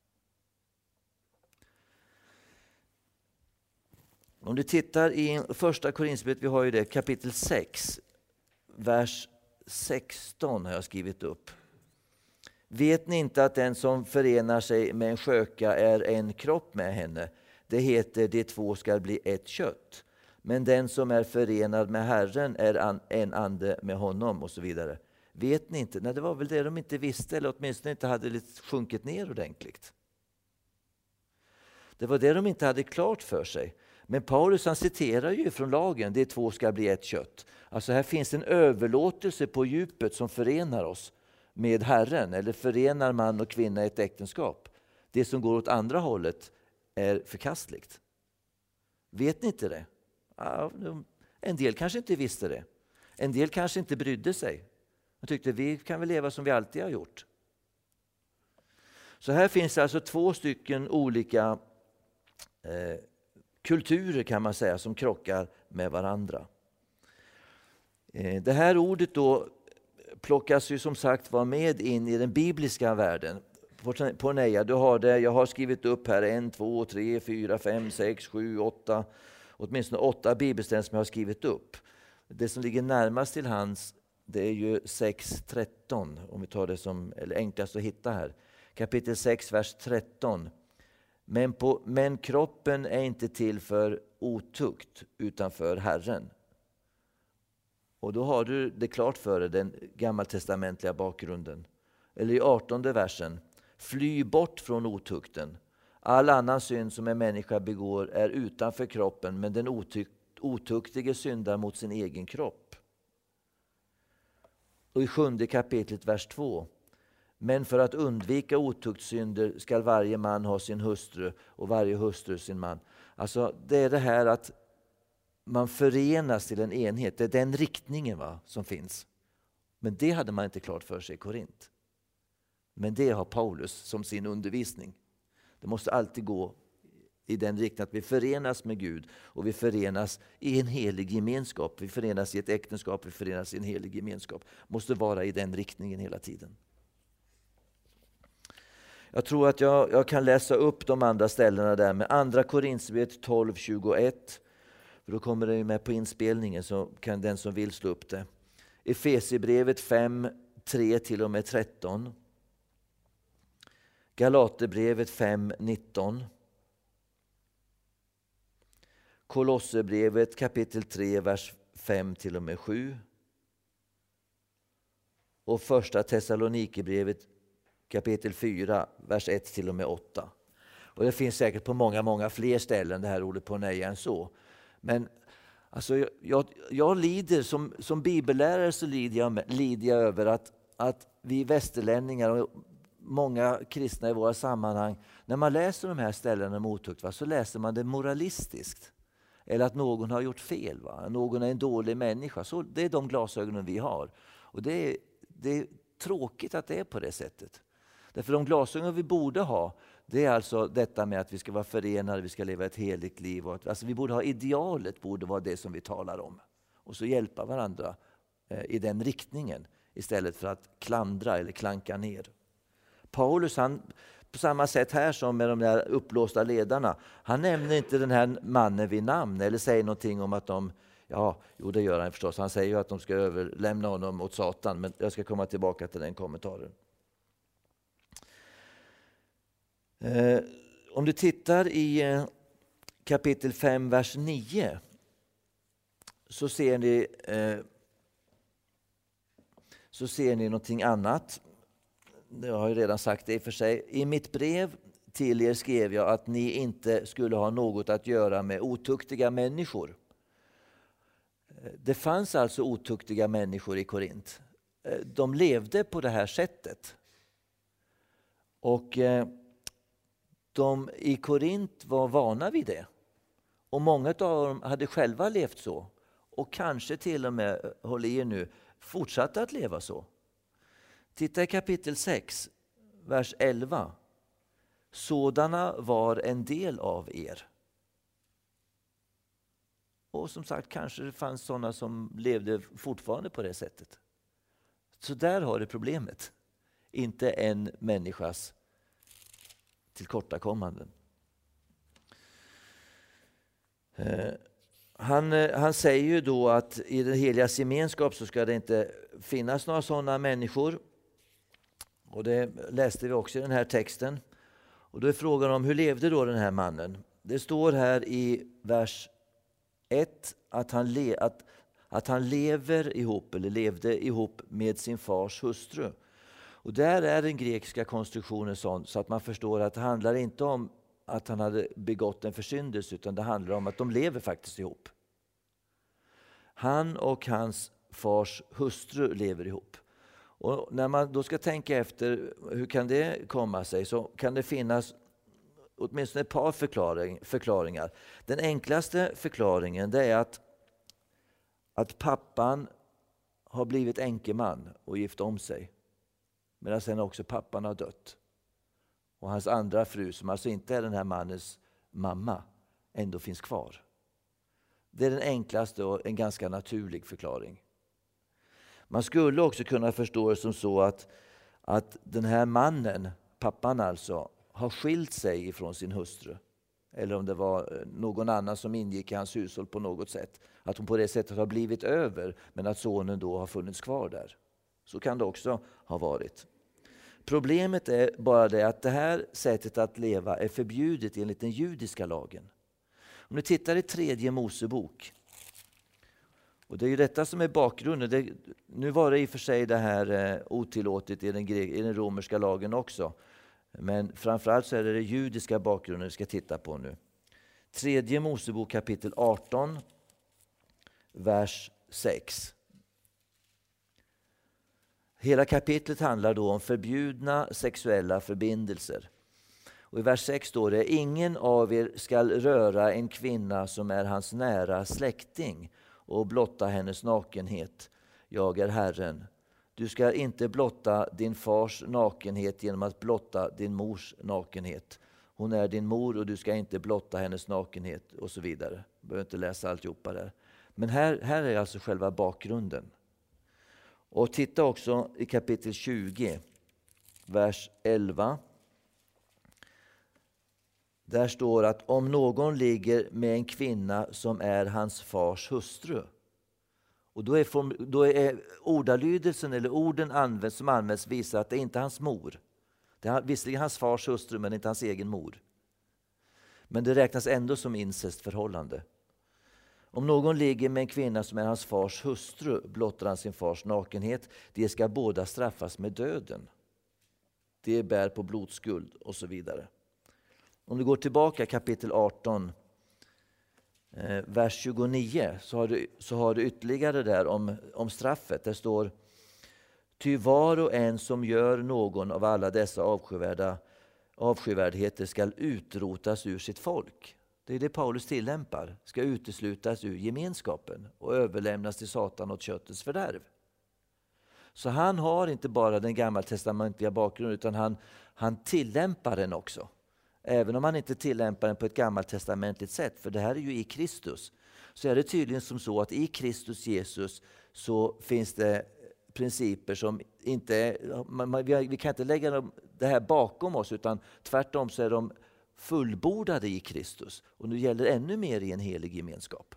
Om du tittar i första Korinthierbrevet, vi har ju det, kapitel 6, vers 16 har jag skrivit upp. Vet ni inte att den som förenar sig med en sköka är en kropp med henne? Det heter, de två ska bli ett kött. Men den som är förenad med Herren är en ande med honom, och så vidare. Vet ni inte? Nej, det var väl det de inte visste, eller åtminstone inte hade sjunkit ner ordentligt. Det var det de inte hade klart för sig. Men Paulus, han citerar ju från lagen, de två ska bli ett kött. Alltså här finns en överlåtelse på djupet som förenar oss med Herren, eller förenar man och kvinna i ett äktenskap. Det som går åt andra hållet är förkastligt. Vet ni inte det? Ja, en del kanske inte visste det. En del kanske inte brydde sig. De tyckte vi kan väl leva som vi alltid har gjort. Så här finns alltså två stycken olika kulturer kan man säga som krockar med varandra. Det här ordet då plockas ju som sagt var med in i den bibliska världen. Porneia, du har det, jag har skrivit upp här 1, 2, 3, 4, 5, 6, 7, 8. Åtminstone 8 bibelställen som jag har skrivit upp. Det som ligger närmast till hands, det är ju 6:13, om vi tar det som eller enklast att hitta här. Kapitel 6, vers 13. Men kroppen är inte till för otukt utan för Herren. Och då har du det klart för dig, den gammaltestamentliga bakgrunden. Eller i 18:e versen. Fly bort från otukten. All annan synd som en människa begår är utanför kroppen, men den otuktige syndar mot sin egen kropp. Och i 7:e kapitlet, vers 2. Men för att undvika otuktssynder ska varje man ha sin hustru och varje hustru sin man. Alltså det är det här att man förenas till en enhet. Det är den riktningen som finns. Men det hade man inte klart för sig i Korint. Men det har Paulus som sin undervisning. Det måste alltid gå i den riktningen att vi förenas med Gud och vi förenas i en helig gemenskap. Vi förenas i ett äktenskap, vi förenas i en helig gemenskap. Måste vara i den riktningen hela tiden. Jag tror att jag kan läsa upp de andra ställena där med andra Korinthierbrevet 12:21. För då kommer det med på inspelningen, så kan den som vill slå upp det. Efesierbrevet 5, 3 till och med 13. Galaterbrevet 5, 19. Kolosserbrevet kapitel 3, vers 5 till och med 7. Och första Thessalonikerbrevet kapitel 4, vers 1 till och med 8. Och det finns säkert på många fler ställen det här ordet porneia än så. Men alltså, jag lider som bibellärare, så lider jag över att vi västerlänningar och många kristna i våra sammanhang, när man läser de här ställena om otukt, så läser man det moralistiskt. Eller att någon har gjort fel, någon är en dålig människa. Så det är de glasögonen vi har. Och det är tråkigt att det är på det sättet. Därför de glasögon vi borde ha, det är alltså detta med att vi ska vara förenade, vi ska leva ett heligt liv. Och alltså vi borde ha idealet, borde vara det som vi talar om. Och så hjälpa varandra i den riktningen, istället för att klandra eller klanka ner. Paulus, han, på samma sätt här som med de där uppblåsta ledarna, han nämner inte den här mannen vid namn eller säger någonting om att de, det gör han förstås. Han säger ju att de ska överlämna honom åt Satan, men jag ska komma tillbaka till den kommentaren. Om du tittar i kapitel 5, vers 9, så ser ni någonting annat. Jag har ju redan sagt det i och för sig. I mitt brev till er skrev jag att ni inte skulle ha något att göra med otuktiga människor. Det fanns alltså otuktiga människor i Korint. De levde på det här sättet. Och de i Korint var vana vid det. Och många av dem hade själva levt så. Och kanske till och med, håll i er nu, fortsatte att leva så. Titta i kapitel 6, vers 11. Sådana var en del av er. Och som sagt, kanske det fanns sådana som levde fortfarande på det sättet. Så där har du problemet. Inte en människas tillkortakommanden. Han säger ju då att i den heligas gemenskap så ska det inte finnas några sådana människor. Och det läste vi också i den här texten. Och då är frågan om hur levde då den här mannen? Det står här i vers 1 att han lever ihop eller levde ihop med sin fars hustru. Och där är den grekiska konstruktionen sån så att man förstår att det handlar inte om att han hade begått en försyndelse, utan det handlar om att de lever faktiskt ihop. Han och hans fars hustru lever ihop. Och när man då ska tänka efter hur kan det komma sig, så kan det finnas åtminstone ett par förklaringar. Den enklaste förklaringen, det är att pappan har blivit änkeman och gift om sig. Medan sen också pappan har dött. Och hans andra fru, som alltså inte är den här mannens mamma, ändå finns kvar. Det är den enklaste och en ganska naturlig förklaring. Man skulle också kunna förstå det som så att den här mannen, pappan alltså, har skilt sig ifrån sin hustru. Eller om det var någon annan som ingick i hans hushåll på något sätt. Att hon på det sättet har blivit över, men att sonen då har funnits kvar där. Så kan det också ha varit. Problemet är bara det att det här sättet att leva är förbjudet enligt den judiska lagen. Om ni tittar i 3:e Mosebok, och det är ju detta som är bakgrunden. Nu var det i och för sig det här otillåtet i den romerska lagen också. Men framförallt så är det den judiska bakgrunden vi ska titta på nu. 3:e Mosebok kapitel 18, vers 6. Hela kapitlet handlar då om förbjudna sexuella förbindelser. Och i vers 6 står det: ingen av er skall röra en kvinna som är hans nära släkting och blotta hennes nakenhet. Jag är Herren. Du ska inte blotta din fars nakenhet genom att blotta din mors nakenhet. Hon är din mor och du ska inte blotta hennes nakenhet, och så vidare. Jag behöver inte läsa alltihopa där. Men här är alltså själva bakgrunden. Och titta också i kapitel 20, vers 11. Där står att om någon ligger med en kvinna som är hans fars hustru. Och då är ordalydelsen eller orden som används visar att det inte är hans mor. Det är visserligen hans fars hustru, men inte hans egen mor. Men det räknas ändå som incestförhållande. Om någon ligger med en kvinna som är hans fars hustru blottar han sin fars nakenhet. Det ska båda straffas med döden. Det bär på blodskuld och så vidare. Om du går tillbaka kapitel 18, vers 29 så har du ytterligare där om straffet. Det står: ty var och en som gör någon av alla dessa avskyvärdheter skall utrotas ur sitt folk. Det är det Paulus tillämpar. Ska uteslutas ur gemenskapen och överlämnas till Satan och köttets fördärv. Så han har inte bara den gammaltestamentliga bakgrunden, utan han tillämpar den också. Även om han inte tillämpar den på ett gammaltestamentligt sätt, för det här är ju i Kristus. Så är det tydligen som så att i Kristus Jesus så finns det principer som inte är, vi kan inte lägga det här bakom oss, utan tvärtom så är de fullbordade i Kristus. Och nu gäller det ännu mer i en helig gemenskap.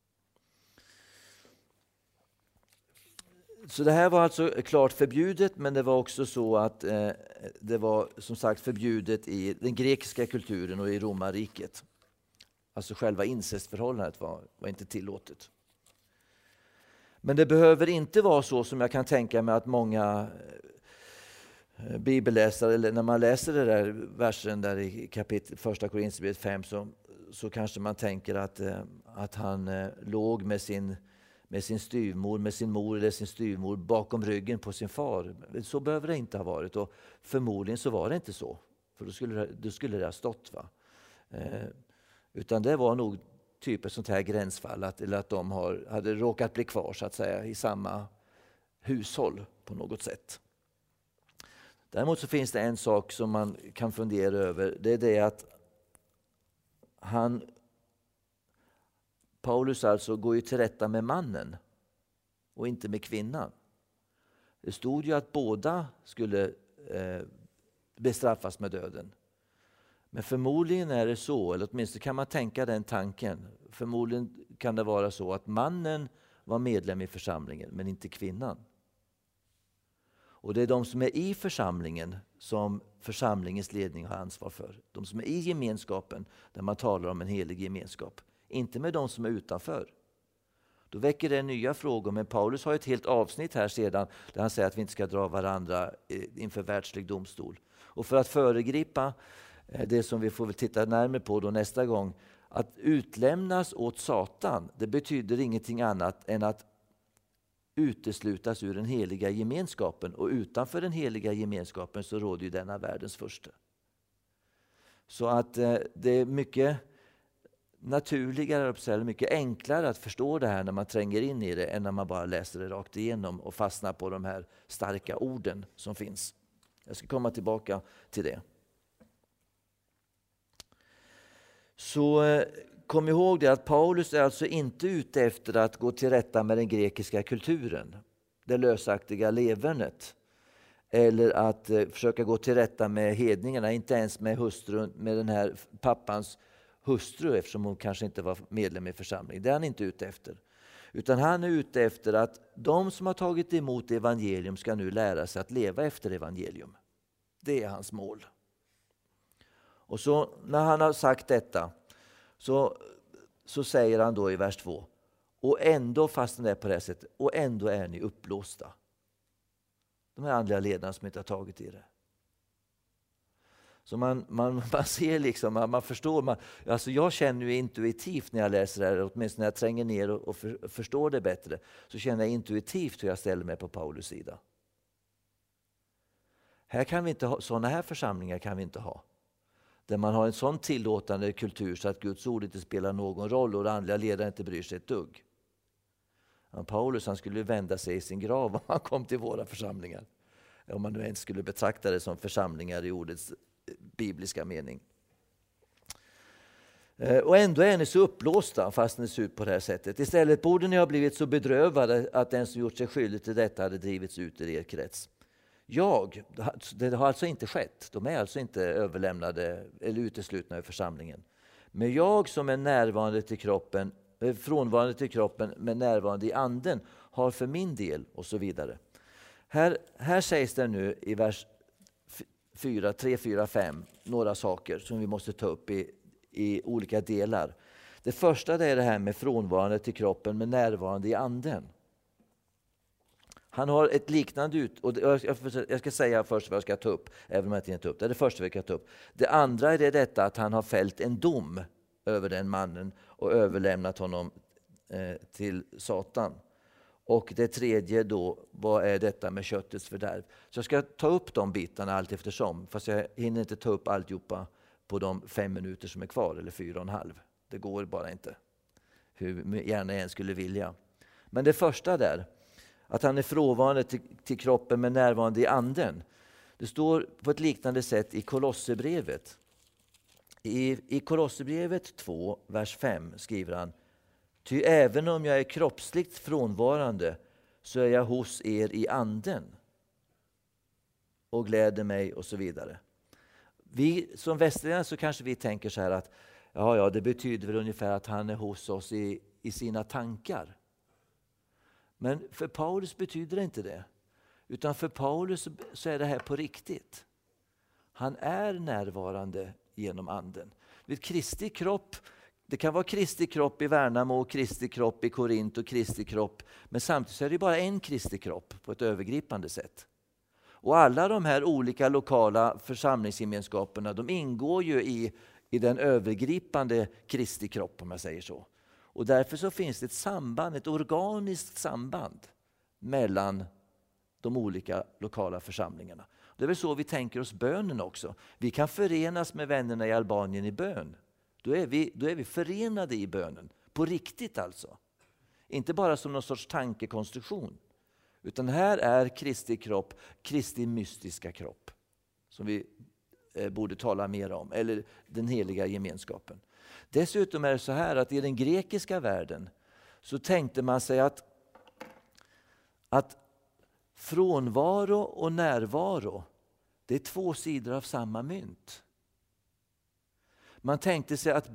Så det här var alltså klart förbjudet, men det var också så att det var som sagt förbjudet i den grekiska kulturen och i romarriket. Alltså själva incestförhållandet var inte tillåtet. Men det behöver inte vara så som jag kan tänka mig att många bibelläsare, eller när man läser det där versen där i kapitel 1 Korinthierbrevet 5 så kanske man tänker att han låg med sin styvmor, med sin mor eller sin styvmor bakom ryggen på sin far. Så behöver det inte ha varit, och förmodligen så var det inte så. För då skulle det ha stått. Utan det var nog typ ett sånt här gränsfall, eller att de hade råkat bli kvar så att säga i samma hushåll på något sätt. Däremot så finns det en sak som man kan fundera över. Det är det att Paulus alltså går ju till rätta med mannen och inte med kvinnan. Det stod ju att båda skulle bestraffas med döden. Men förmodligen är det så, eller åtminstone kan man tänka den tanken. Förmodligen kan det vara så att mannen var medlem i församlingen men inte kvinnan. Och det är de som är i församlingen som församlingens ledning har ansvar för. De som är i gemenskapen, där man talar om en helig gemenskap. Inte med de som är utanför. Då väcker det nya frågor. Men Paulus har ett helt avsnitt här sedan där han säger att vi inte ska dra varandra inför världslig domstol. Och för att föregripa det som vi får väl titta närmare på då nästa gång. Att utlämnas åt Satan, det betyder ingenting annat än att uteslutas ur den heliga gemenskapen. Och utanför den heliga gemenskapen så råder ju denna världens första. Så att det är mycket naturligare, eller mycket enklare att förstå det här när man tränger in i det än när man bara läser det rakt igenom och fastnar på de här starka orden som finns. Jag ska komma tillbaka till det. Så kom ihåg det att Paulus är alltså inte ute efter att gå till rätta med den grekiska kulturen, det lösaktiga levernet, eller att försöka gå till rätta med hedningarna, inte ens med hustrun, med den här pappans hustru, eftersom hon kanske inte var medlem i församlingen. Det är han inte ute efter. Utan han är ute efter att de som har tagit emot evangelium ska nu lära sig att leva efter evangelium. Det är hans mål. Och så när han har sagt detta så säger han då i vers 2: och ändå, fastän det är på det sättet, och ändå är ni uppblåsta. De här andliga ledarna som inte har tagit i det. Så man ser liksom, man förstår. Alltså jag känner ju intuitivt när jag läser det här, åtminstone när jag tränger ner och förstår det bättre, så känner jag intuitivt hur jag ställer mig på Paulus sida. Här kan vi inte ha, sådana här församlingar kan vi inte ha. Där man har en sån tillåtande kultur så att Guds ord inte spelar någon roll och andliga ledare inte bryr sig ett dugg. Paulus, han skulle vända sig i sin grav om han kom till våra församlingar. Om man nu ens skulle betrakta det som församlingar i ordets bibliska mening. Och ändå är ni så uppblåsta fast ni ser ut på det här sättet. Istället borde ni ha blivit så bedrövade att den som gjort sig skyldig till detta hade drivits ut ur er krets. Det har alltså inte skett. De är alltså inte överlämnade eller uteslutna ur församlingen. Men jag som är närvarande till kroppen frånvarande till kroppen men närvarande i anden, har för min del och så vidare. Här sägs det nu i vers 3, 4, 5 några saker som vi måste ta upp i olika delar. Det första är det här med frånvarande till kroppen men närvarande i anden. Han har ett liknande och jag ska säga först vad jag ska ta upp, även om jag inte tar upp det. Det är det första vi ska ta upp. Det andra är detta att han har fällt en dom över den mannen och överlämnat honom till Satan. Och det tredje då, vad är detta med köttets fördärv? Så jag ska ta upp de bitarna allt eftersom, fast jag hinner inte ta upp alltihopa på de 5 minuter som är kvar, eller 4,5. Det går bara inte, hur gärna jag än skulle vilja. Men det första där, att han är frånvarande till kroppen men närvarande i anden. Det står på ett liknande sätt i Kolosserbrevet. I Kolosserbrevet 2, vers 5 skriver han: ty även om jag är kroppsligt frånvarande så är jag hos er i anden och gläder mig och så vidare. Vi som västerlänningar så kanske vi tänker så här att ja, det betyder väl ungefär att han är hos oss i sina tankar. Men för Paulus betyder det inte det. Utan för Paulus så är det här på riktigt. Han är närvarande genom anden. Vid Kristi kropp, det kan vara Kristi kropp i Värnamo, Kristi kropp i Korint och Kristi kropp. Men samtidigt så är det bara en Kristi kropp på ett övergripande sätt. Och alla de här olika lokala församlingsgemenskaperna, de ingår ju i den övergripande Kristi kropp, om jag säger så. Och därför så finns det ett samband, ett organiskt samband mellan de olika lokala församlingarna. Det är väl så vi tänker oss bönen också. Vi kan förenas med vännerna i Albanien i bön. Då är vi förenade i bönen. På riktigt alltså. Inte bara som någon sorts tankekonstruktion. Utan här är Kristi kropp, Kristi mystiska kropp. Som vi borde tala mer om. Eller den heliga gemenskapen. Dessutom är det så här att i den grekiska världen så tänkte man sig att frånvaro och närvaro, det är 2 sidor av samma mynt. Man tänkte sig att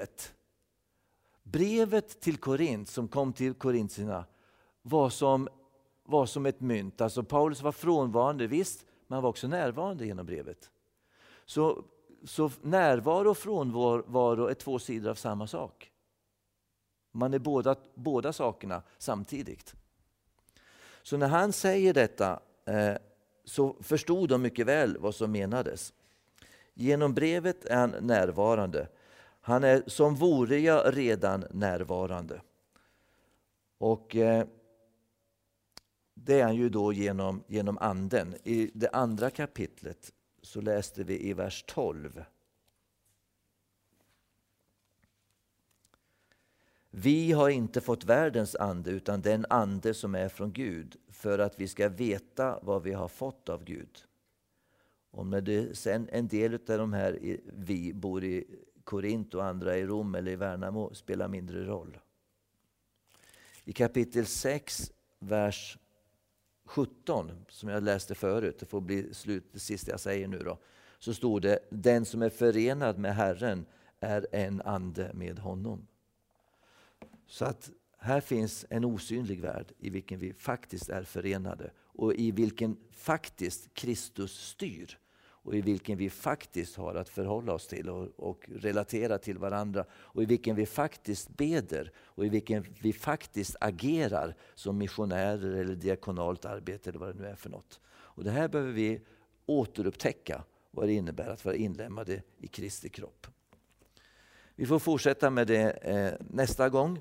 brevet till Korint som kom till korintierna var som ett mynt. Alltså Paulus var frånvarande, visst, men han var också närvarande genom brevet. Så närvaro och frånvaro är 2 sidor av samma sak. Man är båda sakerna samtidigt. Så när han säger detta så förstod de mycket väl vad som menades. Genom brevet är han närvarande. Han är som vore jag redan närvarande. Och det är han ju då genom anden. I det andra kapitlet så läste vi i vers 12. Vi har inte fått världens ande utan den ande som är från Gud för att vi ska veta vad vi har fått av Gud. Om det sen en del av de här vi bor i Korint och andra i Rom eller i Värnamo spelar mindre roll. I kapitel 6, vers 17, som jag läste förut, det får bli det sista jag säger nu då, så stod det: den som är förenad med Herren är en ande med honom. Så att här finns en osynlig värld i vilken vi faktiskt är förenade och i vilken faktiskt Kristus styr och i vilken vi faktiskt har att förhålla oss till och relatera till varandra och i vilken vi faktiskt beder och i vilken vi faktiskt agerar som missionärer eller diakonalt arbete eller vad det nu är för något. Och det här behöver vi återupptäcka vad det innebär att vara inlemmade i Kristi kropp. Vi får fortsätta med det nästa gång.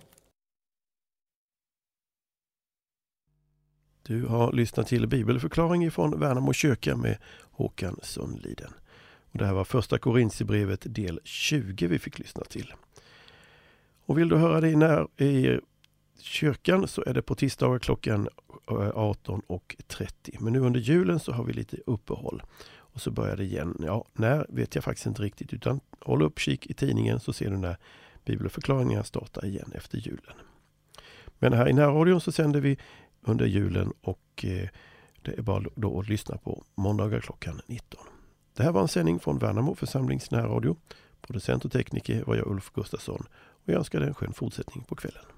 Du har lyssnat till bibelförklaring från Värnamo kyrka med Håkan Sundliden. Och det här var första Korinthierbrevet del 20 vi fick lyssna till. Och vill du höra det i kyrkan så är det på tisdagar klockan 18:30. Men nu under julen så har vi lite uppehåll. Och så börjar det igen. Ja, när vet jag faktiskt inte riktigt, utan håll uppkik i tidningen så ser du när bibelförklaringen startar igen efter julen. Men här i närradion så sänder vi under julen och det är bara då att lyssna på måndagar klockan 19. Det här var en sändning från Värnamo församlings närradio. Producent och tekniker var jag, Ulf Gustafsson. och jag önskar dig en skön fortsättning på kvällen.